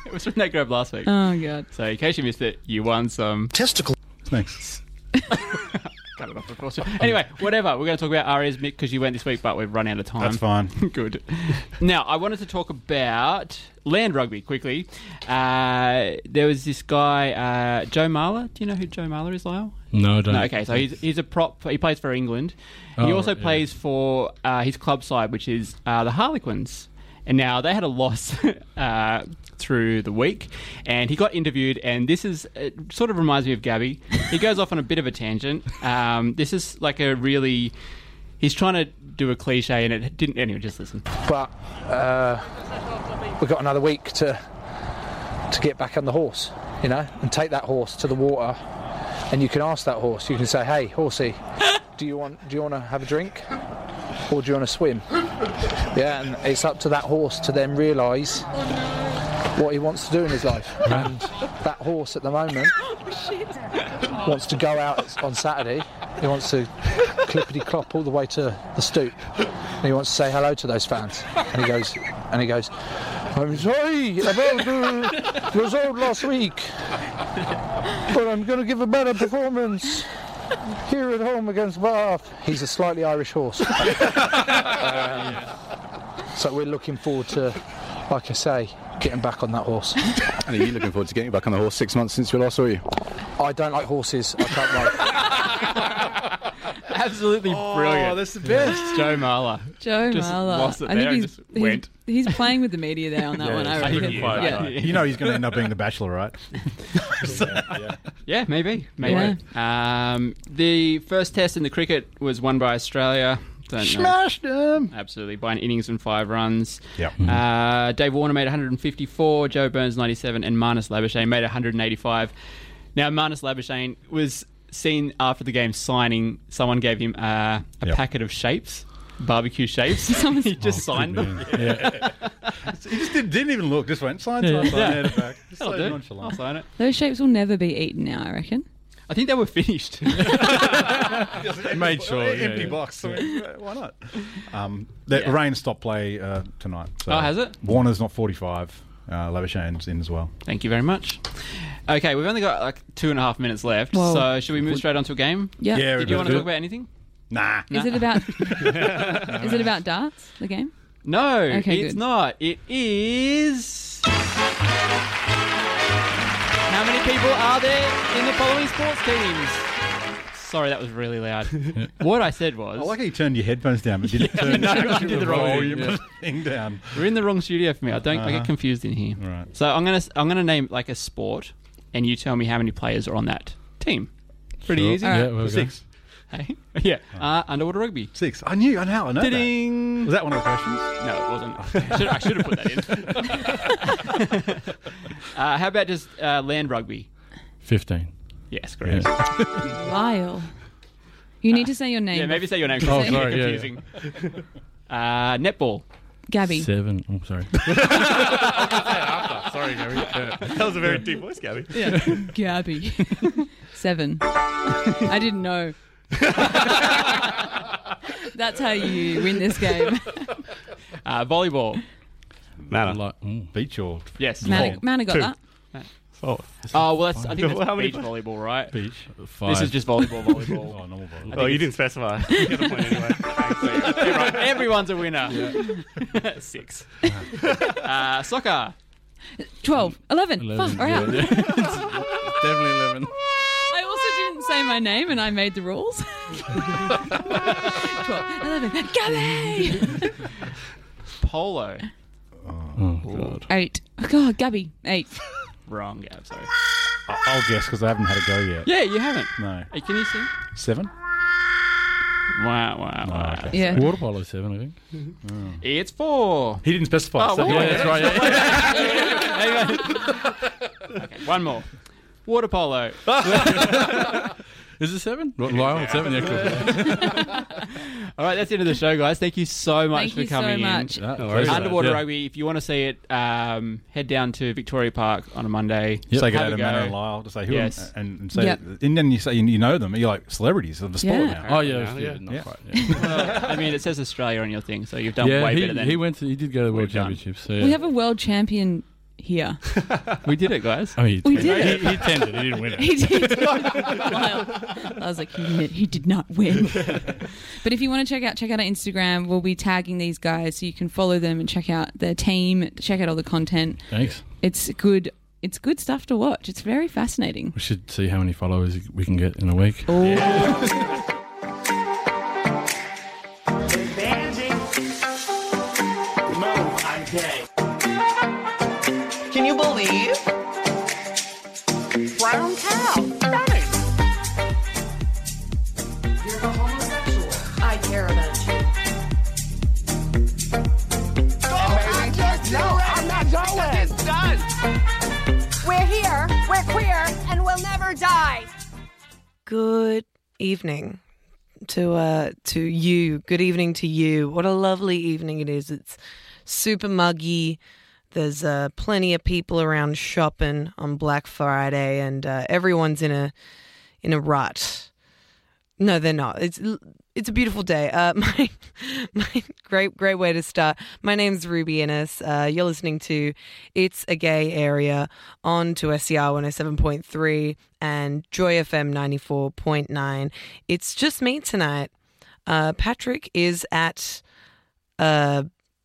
It was from that grab last week. Oh god. So in case you missed it, you won some. Testicle. Thanks. Cut it off before. Anyway, whatever. We're going to talk about Arias Mick because you went this week, but we've run out of time. That's fine. Good. Now, I wanted to talk about land rugby quickly. Uh, there was this guy, uh, Joe Marler. Do you know who Joe Marler is, Lyle? No, I don't. No, okay, so he's he's a prop. He plays for England. Oh, he also right, yeah. plays for uh, his club side, which is uh, the Harlequins. And now they had a loss uh, through the week, and he got interviewed. And this is it sort of reminds me of Gabby. He goes off on a bit of a tangent. Um, this is like a really he's trying to do a cliche, and it didn't. Anyway, just listen. But uh, we've got another week to to get back on the horse, you know, and take that horse to the water. And you can ask that horse. You can say, "Hey, horsey, do you want do you want to have a drink, or do you want to swim?" Yeah, and it's up to that horse to then realise what he wants to do in his life. And that horse at the moment wants to go out on Saturday. He wants to clippity clop all the way to the stoop. And he wants to say hello to those fans. And he goes, and he goes, "I'm sorry about the result last week, but I'm going to give a better performance here at home against Bath." He's a slightly Irish horse. um, so we're looking forward to, like I say, getting back on that horse. And are you looking forward to getting back on the horse six months since we last saw you? I don't like horses. I can't ride. Absolutely brilliant. Oh, that's the best. Joe Marler. Joe Just Marler. lost it I there think and he's, just he's, went. he's playing with the media there on that one. I reckon. Yeah. Yeah. You know he's going to end up being the Bachelor, right? Yeah, maybe. Maybe. Um, the first test in the cricket was won by Australia. Don't know. Smashed him. Absolutely, by an innings and five runs. Yep. Uh, Dave Warner made one hundred fifty-four, Joe Burns ninety-seven, and Marnus Labuschagne made one hundred eighty-five. Now, Marnus Labuschagne was seen after the game signing. Someone gave him uh, a Yep. packet of shapes, barbecue shapes. he just signed them. Yeah. He just did, didn't even look. Just went sign, Yeah. sign, sign, Yeah. hand it back. Just That'll so do. I'll nonchalant. sign it. Those shapes will never be eaten now, I reckon. I think they were finished. Made sure. Yeah, Empty yeah. box. I mean, why not? Um, the Yeah. rain stopped play uh, tonight. So Oh, has it? Warner's not forty-five. Uh, Labuschane's in as well. Thank you very much. Okay, we've only got like two and a half minutes left, Whoa. so should we move straight on to a game? Yeah. Yeah, Did you want to do talk it. about anything? Nah. Is it about? Is it about darts? The game? No, Okay, it's good. not. It is. How many people are there in the following sports teams? Sorry, that was really loud. What I said was, I like how you turned your headphones down, but didn't turn no, I actual did the wrong volume thing. thing down. we're in the wrong studio for me. I don't. I Uh-huh. get confused in here. Right. So I'm gonna I'm gonna name like a sport, and you tell me how many players are on that team. Pretty Sure. easy. All right. Yeah, we'll go. Six. Hey? Yeah. Uh, underwater rugby. Six. I knew. I know. I know that. Ding. Was that one of the questions? No, it wasn't. I should, I should have put that in. uh, how about just uh, land rugby? Fifteen. Yes, great. Yeah. Lyle. You need to say your name. Yeah, maybe say your name. Oh, It's sorry, yeah, confusing. Uh, netball. Gabby. Seven. Oh, sorry. Sorry, Gary. Yeah. That was a very deep voice, Gabby. Yeah. Gabby. Seven. I didn't know. That's how you win this game. Uh, volleyball. Manor. Like, mm. Beach or Yes. Mana, Mana got Two. that. Oh, Oh, well, that's, I think that's How many beach pla- volleyball, right? beach? Five. This is just volleyball, Oh, volleyball. normal volleyball. oh you didn't specify. You get the point anyway. Thanks. Everyone, everyone's a winner. Six. Uh, soccer. Twelve. Eleven. Eleven. Fuck, all right. Yeah, yeah. Definitely eleven. I also didn't say my name and I made the rules. Twelve. Eleven. Gabby! Polo. Oh, God. Eight. Oh, God, Gabby. Eight. Wrong, Gab, sorry. I- I'll guess because I haven't had a go yet. Yeah, you haven't. No. Hey, can you sing? Seven? Wow, wow, wow. Oh, okay. Yeah. Water polo seven, I think. It's four. He didn't specify. Oh, so well, he- Yeah, that's right. Yeah. Okay, one more. Water polo. Is it seven? Lyle, it's seven. Yeah, cool. All right, that's the end of the show, guys. Thank you so much Thank for you coming so much. in. No No worries. Underwater Yeah. rugby. If you want to see it, um, head down to Victoria Park on a Monday. Say Have good a day to go. Manor and Lyle to say who Yes. and, and say Yep. and then you say you know them. You're like celebrities of the sport Yeah. now. Oh, yeah. Yeah, yeah, yeah. not Yeah. quite. Yeah, Well, I mean, it says Australia on your thing, so you've done yeah way he, better than he went to, he did go to the World we've done. Championships. So We yeah. have a world champion here. We did it, guys. Oh, he, We he, did it. He, he tended. He didn't win it. He did. I was like, he, he did not win. But if you want to check out check out our Instagram, we'll be tagging these guys so you can follow them and check out their team, check out all the content. Thanks. It's good. It's good stuff to watch. It's very fascinating. We should see how many followers we can get in a week. Can you believe? Brown cow. Stunning. You're a homosexual. I care about you. I just no, I'm not going. It's done. We're here, we're queer, and we'll never die. Good evening to uh to you. Good evening to you. What a lovely evening it is. It's super muggy. There's uh, plenty of people around shopping on Black Friday, and uh, everyone's in a in a rut. No, they're not. It's it's a beautiful day. Uh, my my great great way to start. My name's Ruby Innes. Uh, you're listening to It's a Gay Area on to S C R one oh seven point three and Joy F M ninety-four point nine. It's just me tonight. Uh, Patrick is at uh,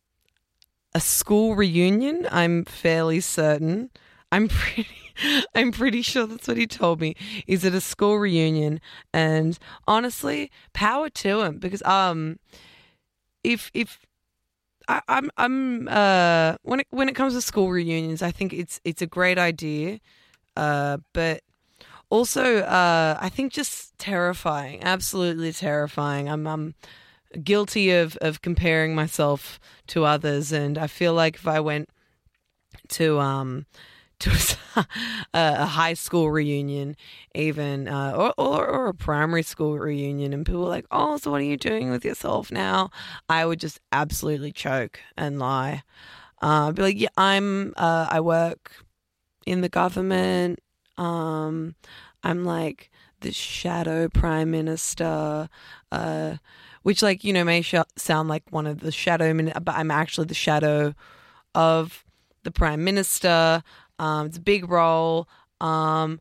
a school reunion. I'm fairly certain. I'm pretty. I'm pretty sure that's what he told me. He's at a school reunion, and honestly, power to him, because um, if if I, I'm I'm uh when it when it comes to school reunions, I think it's it's a great idea, uh, but also uh, I think just terrifying, absolutely terrifying. I'm I'm guilty of of comparing myself to others, and I feel like if I went to um. to a, a high school reunion, even, uh, or, or or a primary school reunion, and people were like, oh, so what are you doing with yourself now? I would just absolutely choke and lie. Uh, I'd be like, yeah, I'm, uh, I work in the government. Um, I'm like the shadow prime minister, uh, which, like, you know, may sh- sound like one of the shadow, min- but I'm actually the shadow of the prime minister. Um, it's a big role, um,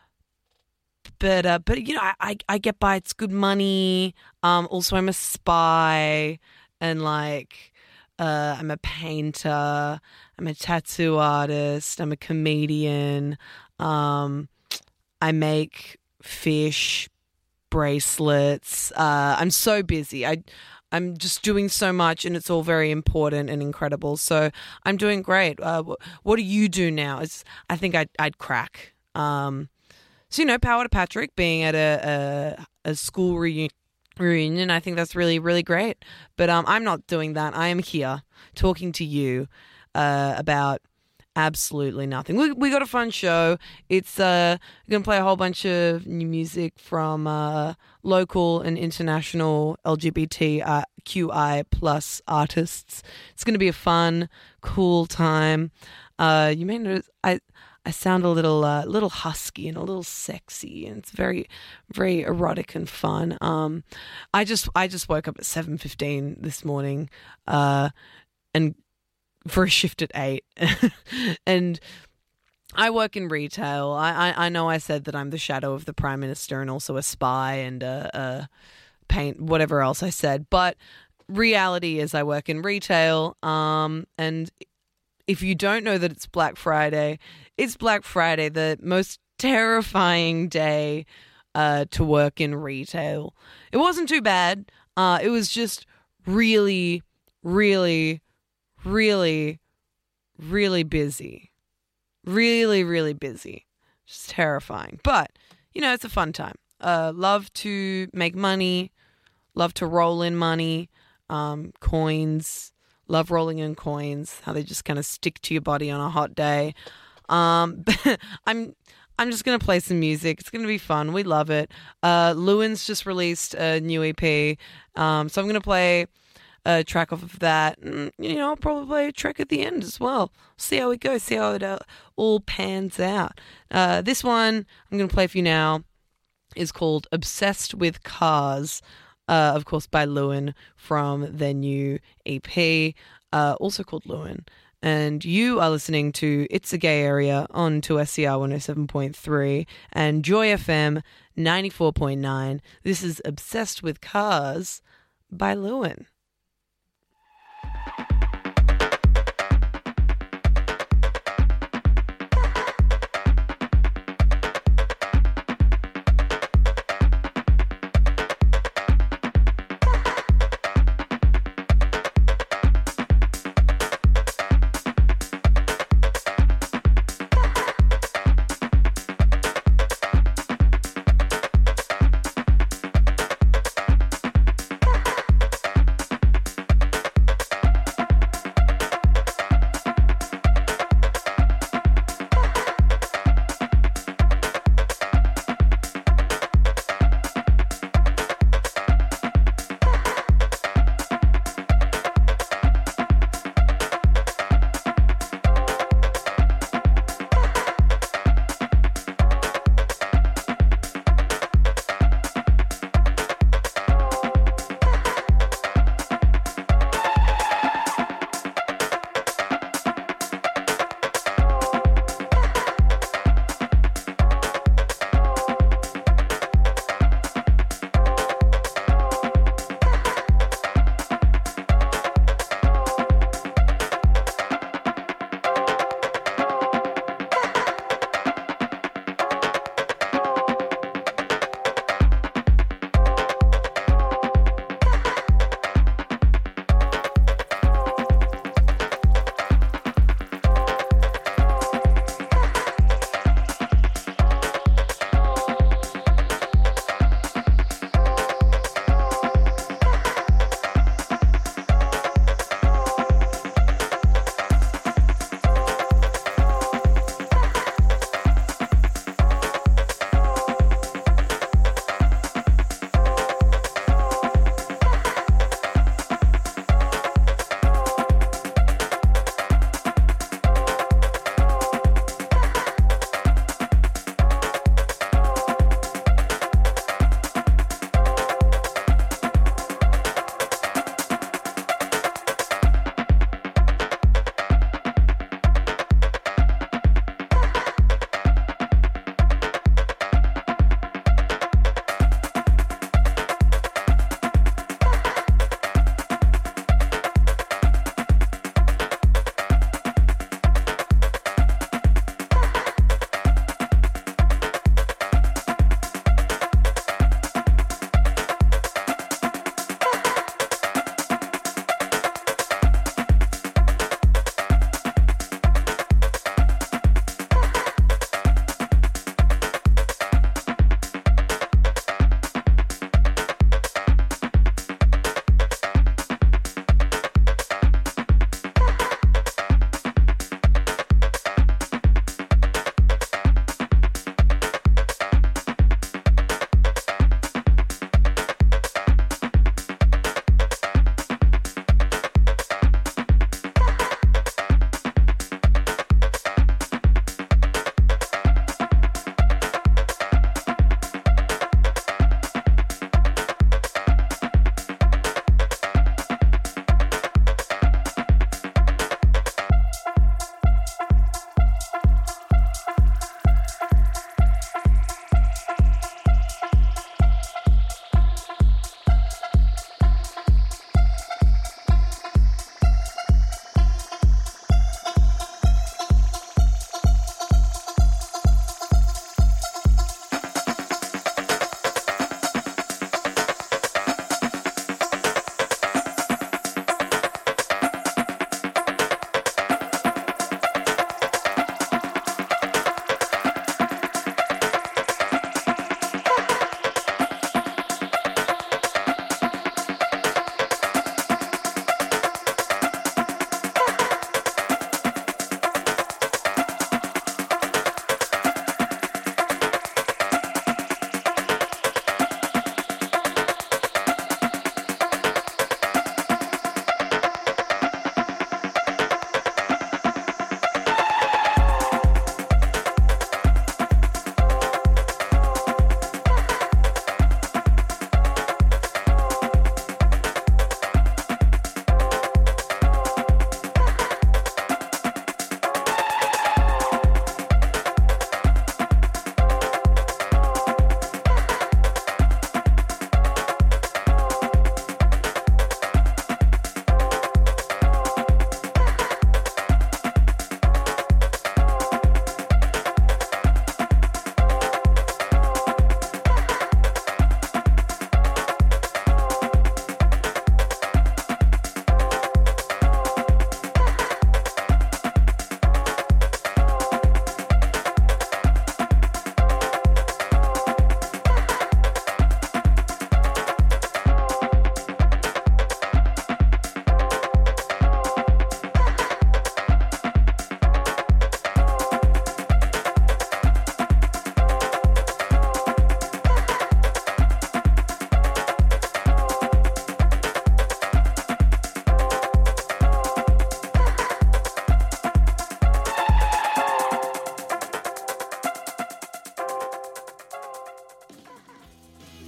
but uh, but you know, I, I I get by. It's good money. Um, also, I'm a spy, and like, uh, I'm a painter. I'm a tattoo artist. I'm a comedian. Um, I make fish bracelets. Uh, I'm so busy. I. I'm just doing so much, and it's all very important and incredible. So I'm doing great. Uh, what do you do now? It's, I think I'd, I'd crack. Um, so, you know, power to Patrick being at a, a, a school reunion. reunion. I think that's really, really great. But um, I'm not doing that. I am here talking to you uh, about absolutely nothing. We we got a fun show. It's uh we're gonna play a whole bunch of new music from uh, local and international L G B T Q I plus artists. It's gonna be a fun, cool time. Uh, you may notice I I sound a little uh, little husky and a little sexy, and it's very very erotic and fun. Um, I just I just woke up at seven fifteen this morning, uh, and. for a shift at eight. And I work in retail. I, I I know I said that I'm the shadow of the Prime Minister and also a spy and a, a paint, whatever else I said. But reality is I work in retail. Um, and if you don't know that it's Black Friday, it's Black Friday, the most terrifying day uh, to work in retail. It wasn't too bad. Uh, it was just really, really... really, really busy. Really, really busy. Just terrifying. But, you know, it's a fun time. Uh, love to make money. Love to roll in money. Um, coins. Love rolling in coins. How they just kind of stick to your body on a hot day. Um, I'm... I'm just going to play some music. It's going to be fun. We love it. Uh, Lewin's just released a new E P. Um, so I'm going to play... a track off of that. And, you know, I'll probably play a track at the end as well. See how it goes. See how it uh, all pans out. Uh, this one I'm going to play for you now is called Obsessed with Cars, uh, of course, by Lewin from their new E P, uh, also called Lewin. and you are listening to It's a Gay Area on two S C R one oh seven point three and Joy F M ninety-four point nine. This is Obsessed with Cars by Lewin.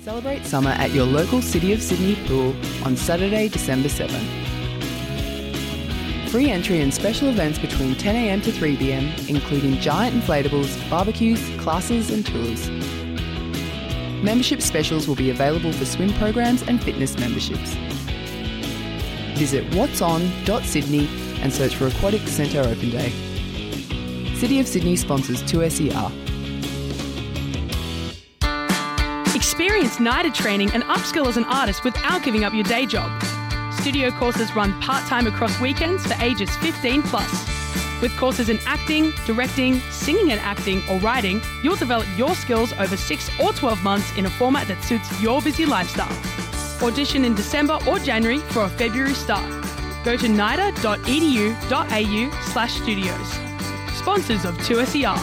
Celebrate summer at your local City of Sydney pool on Saturday, December seventh. Free entry and special events between ten a m to three p m, including giant inflatables, barbecues, classes and tours. Membership specials will be available for swim programs and fitness memberships. Visit whats on dot sydney and search for Aquatic Centre Open Day. City of Sydney sponsors two S E R. Experience NIDA training and upskill as an artist without giving up your day job. Studio courses run part-time across weekends for ages fifteen plus. With courses in acting, directing, singing and acting or writing, you'll develop your skills over six or twelve months in a format that suits your busy lifestyle. Audition in December or January for a February start. Go to nida dot e d u dot a u slash studios. Sponsors of two S E R.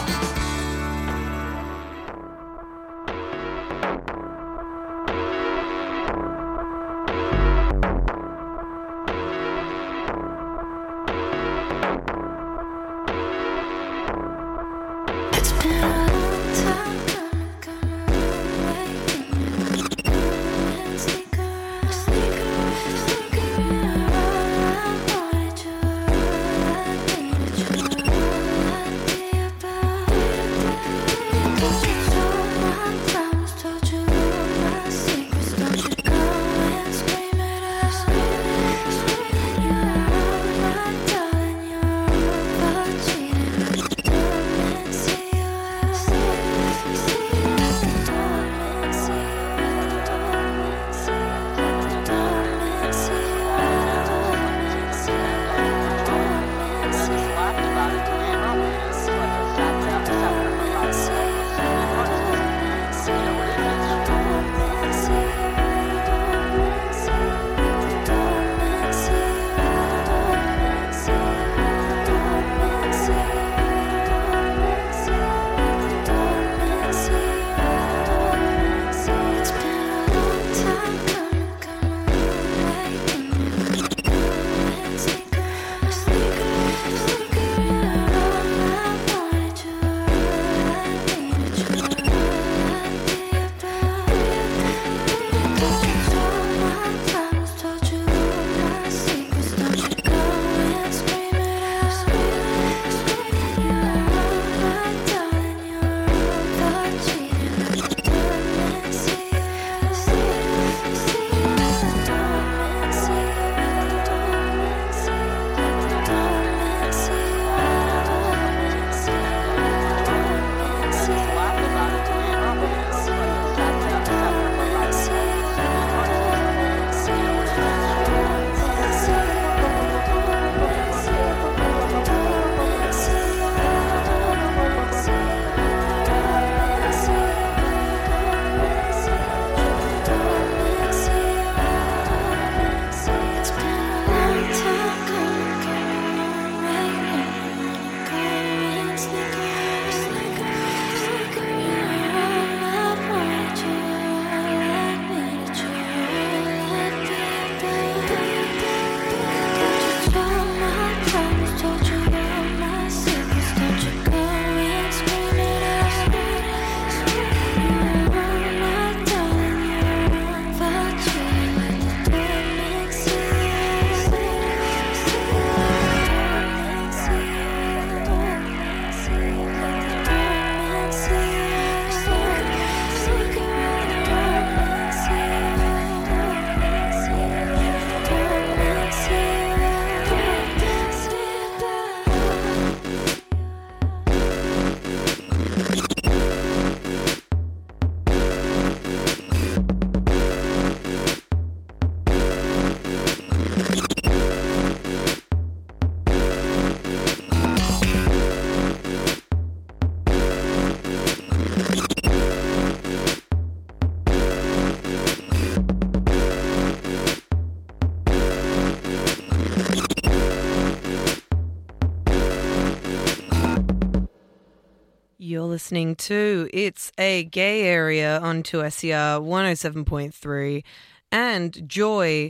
You're listening to It's a Gay Area on two S E R one oh seven point three and Joy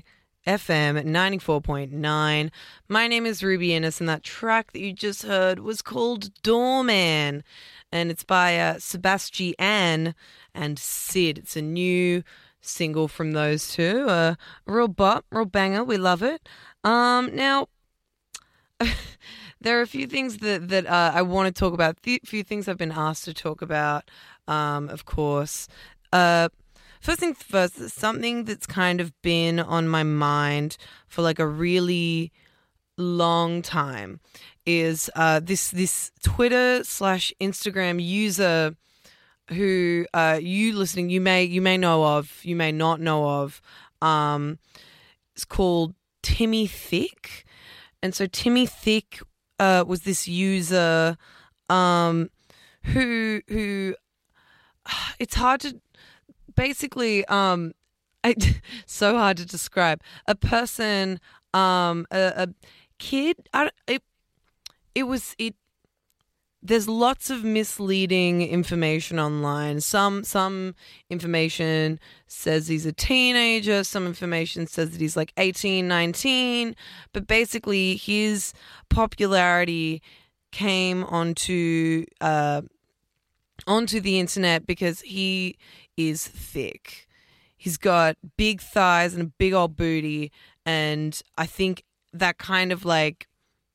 F M at ninety-four point nine. My name is Ruby Innes, and that track that you just heard was called Doorman, and it's by uh, Sebastian and Sid. It's a new single from those two. Uh, a real bop, real banger. We love it. Um, now, there are a few things that, that uh, I want to talk about, a few things I've been asked to talk about, um, of course. Uh, first thing first, something that's kind of been on my mind for like a really long time is uh, this this Twitter slash Instagram user who uh, you listening you may you may know of, you may not know of. Um, it's called Timmy Thick, and so Timmy Thick uh, was this user um, who who it's hard to basically um, I, so hard to describe a person um, a, a kid. I, it it was it. There's lots of misleading information online. Some some information says he's a teenager. Some information says that he's like eighteen, nineteen. But basically, his popularity came onto uh, onto the internet because he is thick. He's got big thighs and a big old booty, and I think that kind of like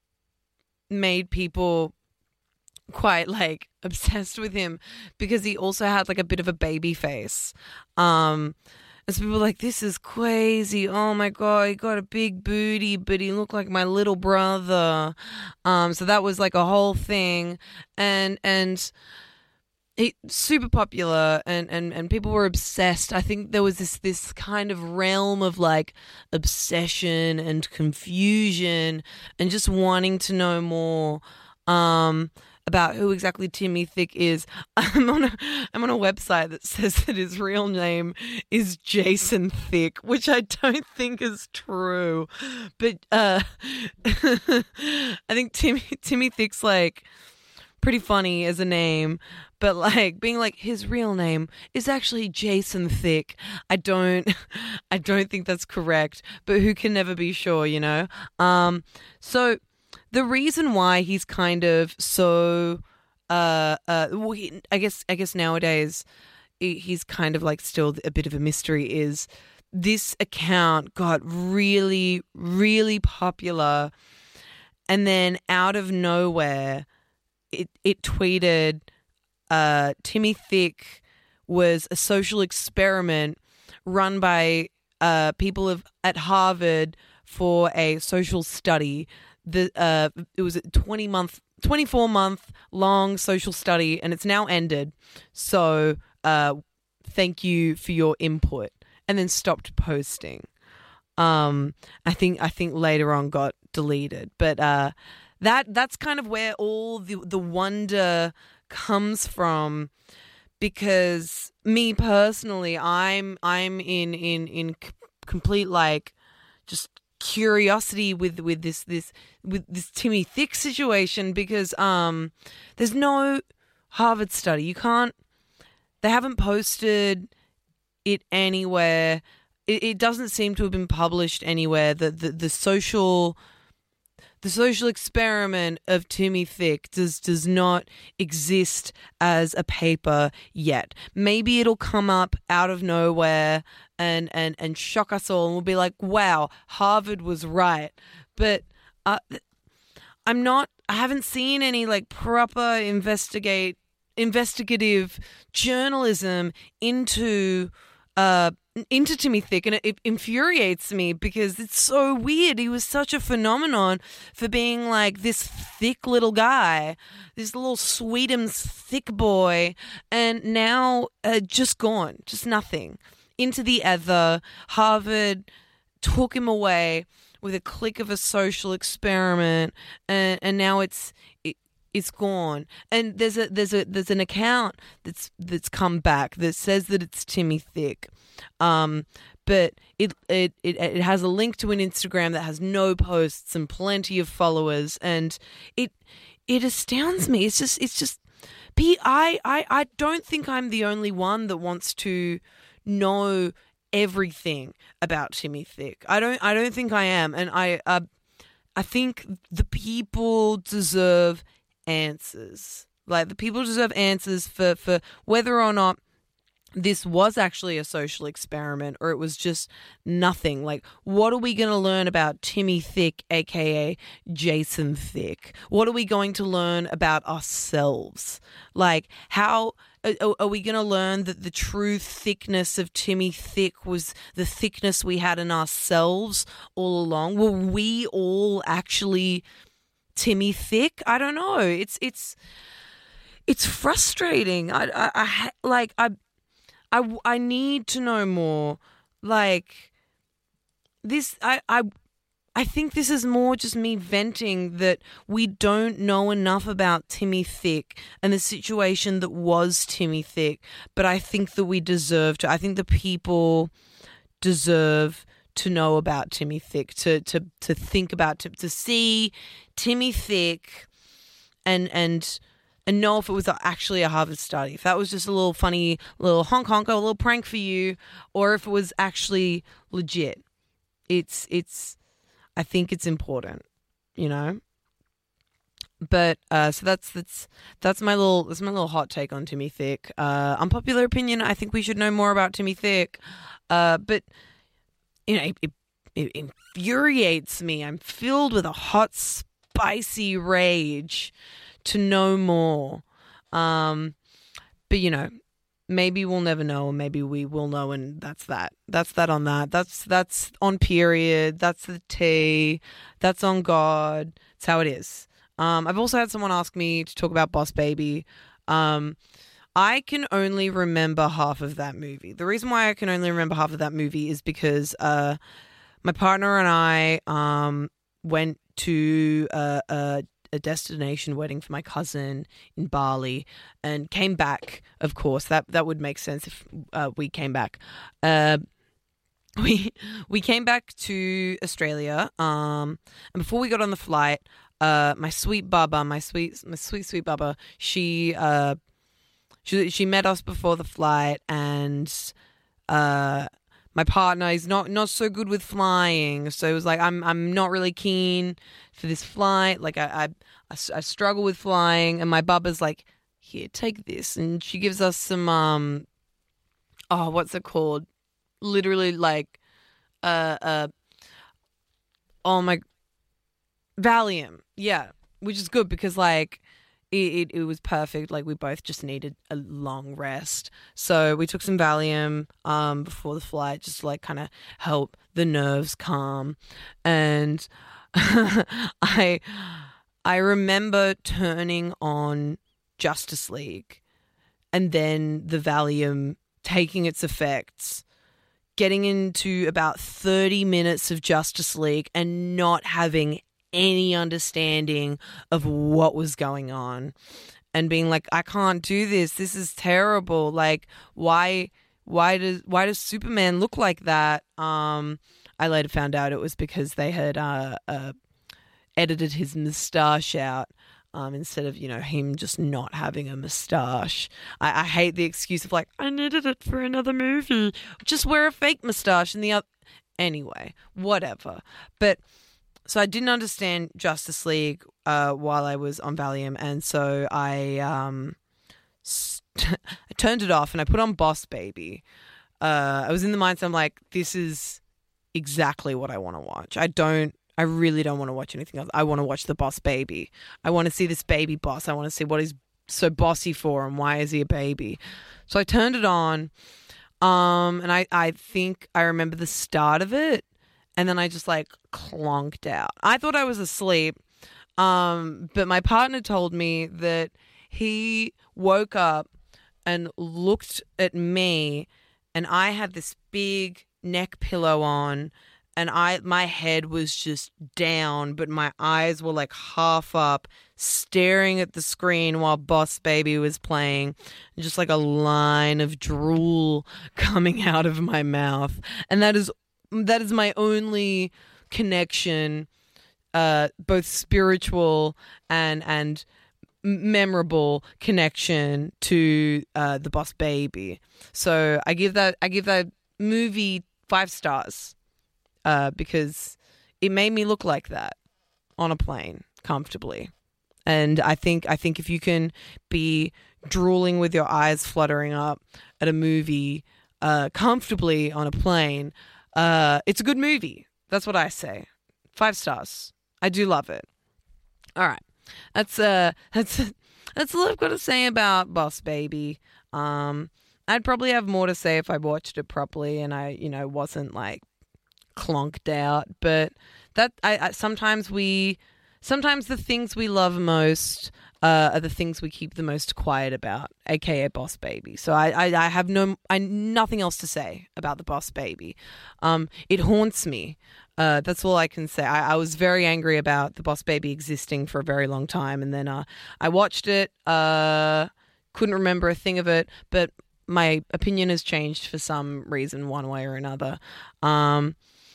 made people quite like obsessed with him because he also had like a bit of a baby face. Um, and so people were like, this is crazy. Oh my God, he got a big booty, but he looked like my little brother. Um, so that was like a whole thing. And, and he super popular and, and, and people were obsessed. I think there was this, this kind of realm of like obsession and confusion and just wanting to know more. Um, about who exactly Timmy Thick is. I'm on a I'm on a website that says that his real name is Jason Thick, which I don't think is true. But uh, I think Timmy Timmy Thick's like pretty funny as a name, but like being like his real name is actually Jason Thick. I don't I don't think that's correct, but who can never be sure, you know? Um so the reason why he's kind of so, uh, uh, well, he, I guess, I guess nowadays he's kind of like still a bit of a mystery is this account got really, really popular, and then out of nowhere, it it tweeted, uh, Timmy Thick was a social experiment run by uh people of at Harvard for a social study. The uh, it was a twenty month, twenty-four month long social study, and it's now ended. So, uh, thank you for your input. And then stopped posting. Um, I think I think later on got deleted, but uh, that that's kind of where all the the wonder comes from. Because me personally, I'm I'm in in in c- complete like just curiosity with with this this with this Timmy Thick situation, because um there's no Harvard study. You can't they haven't posted it anywhere. It, it doesn't seem to have been published anywhere. The the, the social the social experiment of Timmy Thick does does not exist as a paper yet. Maybe it'll come up out of nowhere and, and, and shock us all, and we'll be like, wow, Harvard was right. But uh, I'm not, I haven't seen any like proper investigate investigative journalism into uh, into Timmy Thick, and it, it infuriates me because it's so weird. He was such a phenomenon for being like this thick little guy, this little Sweetums thick boy, and now uh, just gone, just nothing. Into the ether. Harvard took him away with a click of a social experiment, and, and now it's it, it's gone. And there's a there's a there's an account that's that's come back that says that it's Timmy Thick, um, but it it it it has a link to an Instagram that has no posts and plenty of followers, and it it astounds me. It's just it's just, I I I don't think I'm the only one that wants to know everything about Timmy Thick. I don't I don't think I am, and I uh, I think the people deserve answers. Like the people deserve answers for, for whether or not this was actually a social experiment or it was just nothing. Like, what are we going to learn about Timmy Thick, aka Jason Thick? What are we going to learn about ourselves? Like, how are, are we going to learn that the true thickness of Timmy Thick was the thickness we had in ourselves all along? Were we all actually Timmy Thick? I don't know. It's it's it's frustrating. I I, I like I. I, I need to know more. Like, this, I, I, I think this is more just me venting that we don't know enough about Timmy Thick and the situation that was Timmy Thick, but I think that we deserve to. I think the people deserve to know about Timmy Thick, to, to, to think about, to, to see Timmy Thick and, and, and know if it was actually a Harvard study, if that was just a little funny little honk honk, a little prank for you, or if it was actually legit. It's, it's, I think it's important, you know? But, uh, so that's, that's, that's my little, that's my little hot take on Timmy Thick. Uh, unpopular opinion, I think we should know more about Timmy Thick. Uh, but, you know, it, it, it infuriates me. I'm filled with a hot, spicy rage to know more. Um, but, you know, maybe we'll never know, or maybe we will know, and that's that. That's that on that. That's that's on period. That's the T. That's on God. It's how it is. Um, I've also had someone ask me to talk about Boss Baby. Um, I can only remember half of that movie. The reason why I can only remember half of that movie is because uh, my partner and I um, went to uh, a a destination wedding for my cousin in Bali and came back, of course. That that would make sense if uh, we came back. Uh, we we came back to Australia, um, and before we got on the flight, uh, my sweet Bubba, my sweet my sweet sweet Bubba, she uh, she she met us before the flight, and uh, my partner is not not so good with flying, so it was like I'm I'm not really keen for this flight. Like I, I, I struggle with flying, and my Bubba's like, here, take this, and she gives us some um, oh, what's it called? Literally like, uh, uh, oh my, Valium, yeah, which is good because like. It, it it was perfect. Like we both just needed a long rest, so we took some Valium um before the flight, just to like kind of help the nerves calm. And I I remember turning on Justice League, and then the Valium taking its effects, getting into about thirty minutes of Justice League, and not having any understanding of what was going on, and being like, I can't do this. This is terrible. Like, why, why does, why does Superman look like that? Um, I later found out it was because they had uh, uh, edited his moustache out um, instead of, you know, him just not having a moustache. I, I hate the excuse of like, I needed it for another movie. Just wear a fake moustache in the other. Anyway, whatever. But. So I didn't understand Justice League uh, while I was on Valium, and so I um, st- I turned it off and I put on Boss Baby. Uh, I was in the mindset, I'm like, this is exactly what I want to watch. I don't, I really don't want to watch anything else. I want to watch the Boss Baby. I want to see this baby boss. I want to see what he's so bossy for and why is he a baby. So I turned it on, um, and I, I think I remember the start of it. And then I just like clonked out. I thought I was asleep, um, but my partner told me that he woke up and looked at me, and I had this big neck pillow on, and I my head was just down, but my eyes were like half up, staring at the screen while Boss Baby was playing, just like a line of drool coming out of my mouth. And that is That is my only connection, uh, both spiritual and and memorable connection to uh, the Boss Baby. So I give that I give that movie five stars uh, because it made me look like that on a plane comfortably. And I think I think if you can be drooling with your eyes fluttering up at a movie uh, comfortably on a plane, uh, it's a good movie. That's what I say. Five stars. I do love it. All right, that's uh, that's that's all I've got to say about Boss Baby. Um, I'd probably have more to say if I watched it properly and I, you know, wasn't like clonked out. But that I, I sometimes we. Sometimes the things we love most uh, are the things we keep the most quiet about, aka Boss Baby. So I, I, I have no, I nothing else to say about the Boss Baby. Um, it haunts me. Uh, that's all I can say. I, I was very angry about the Boss Baby existing for a very long time, and then uh, I watched it. Uh, couldn't remember a thing of it, but my opinion has changed for some reason, one way or another. Um,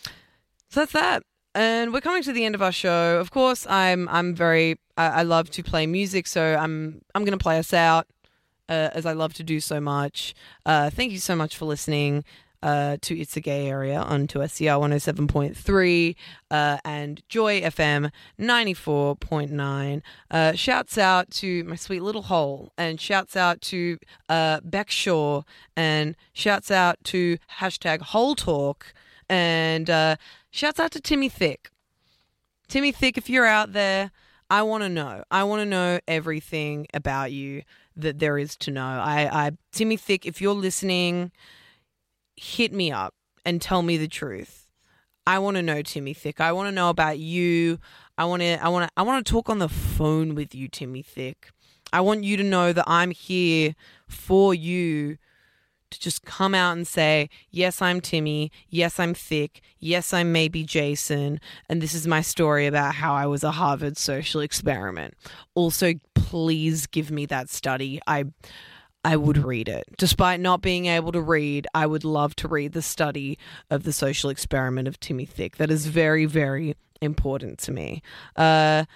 so that's that. And we're coming to the end of our show. Of course, I'm I'm very I, I love to play music, so I'm I'm going to play us out uh, as I love to do so much. Uh, thank you so much for listening uh, to It's a Gay Area on two S C R one oh seven point three uh, and Joy F M ninety-four point nine. Uh, shouts out to my sweet little hole, and shouts out to uh, Beck Shaw, and shouts out to hashtag Hole Talk, and uh, shouts out to Timmy Thick. Timmy Thick, if you're out there, I want to know. I want to know everything about you that there is to know. I, I, Timmy Thick, if you're listening, hit me up and tell me the truth. I want to know, Timmy Thick. I want to know about you. I want to. I want to. I want to talk on the phone with you, Timmy Thick. I want you to know that I'm here for you. To just come out and say, yes, I'm Timmy. Yes, I'm Thick. Yes, I'm maybe Jason. And this is my story about how I was a Harvard social experiment. Also, please give me that study. I I would read it. Despite not being able to read, I would love to read the study of the social experiment of Timmy Thick. That is very, very important to me. Uh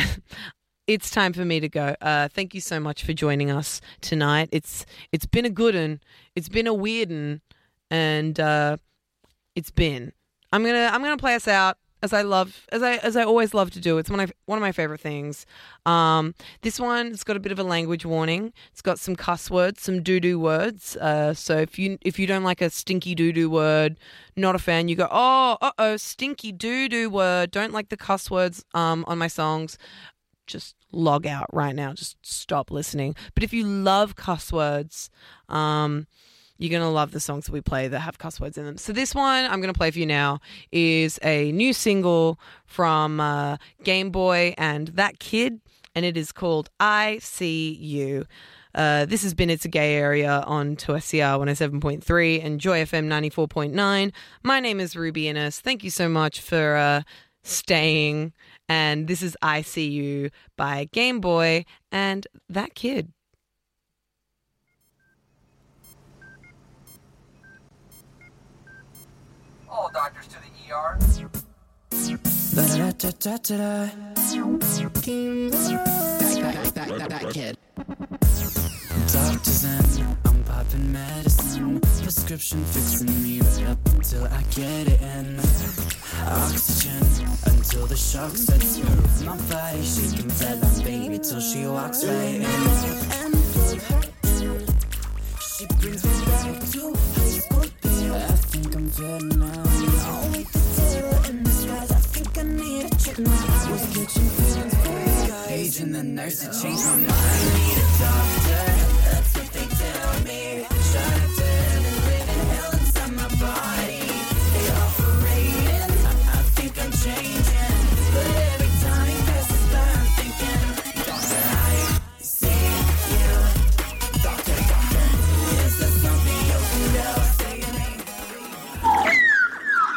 It's time for me to go. Uh, thank you so much for joining us tonight. It's it's been a good one. It's been a weird one, and uh, it's been. I'm gonna I'm gonna play us out as I love as I as I always love to do. It's one of one of my favorite things. Um, this one it's got a bit of a language warning. It's got some cuss words, some doo doo words. Uh, so if you if you don't like a stinky doo doo word, not a fan, you go, oh uh oh stinky doo doo word. Don't like the cuss words um on my songs. Just log out right now. Just stop listening. But if you love cuss words, um, you're going to love the songs that we play that have cuss words in them. So this one I'm going to play for you now is a new single from uh, Game Boy and That Kid, and it is called I See You. Uh, this has been It's a Gay Area on two S C R one oh seven point three and Joy F M ninety-four point nine. My name is Ruby Innes. Thank you so much for uh, staying. And this is I See You by Game Boy and That Kid. All doctors to the E R. That, that, that, that kid. Doctors in, I'm popping medicine. Prescription fixing me right up until I get it in. Oxygen until the shock sets in. My body shaking, tell her baby till she walks right in. And put her in. She brings me back to high school days. I think I'm dead now. I'll wait to tell in disguise. I think I need a check. My eyes was catching feelings for you. Aging the nurse to change my mind.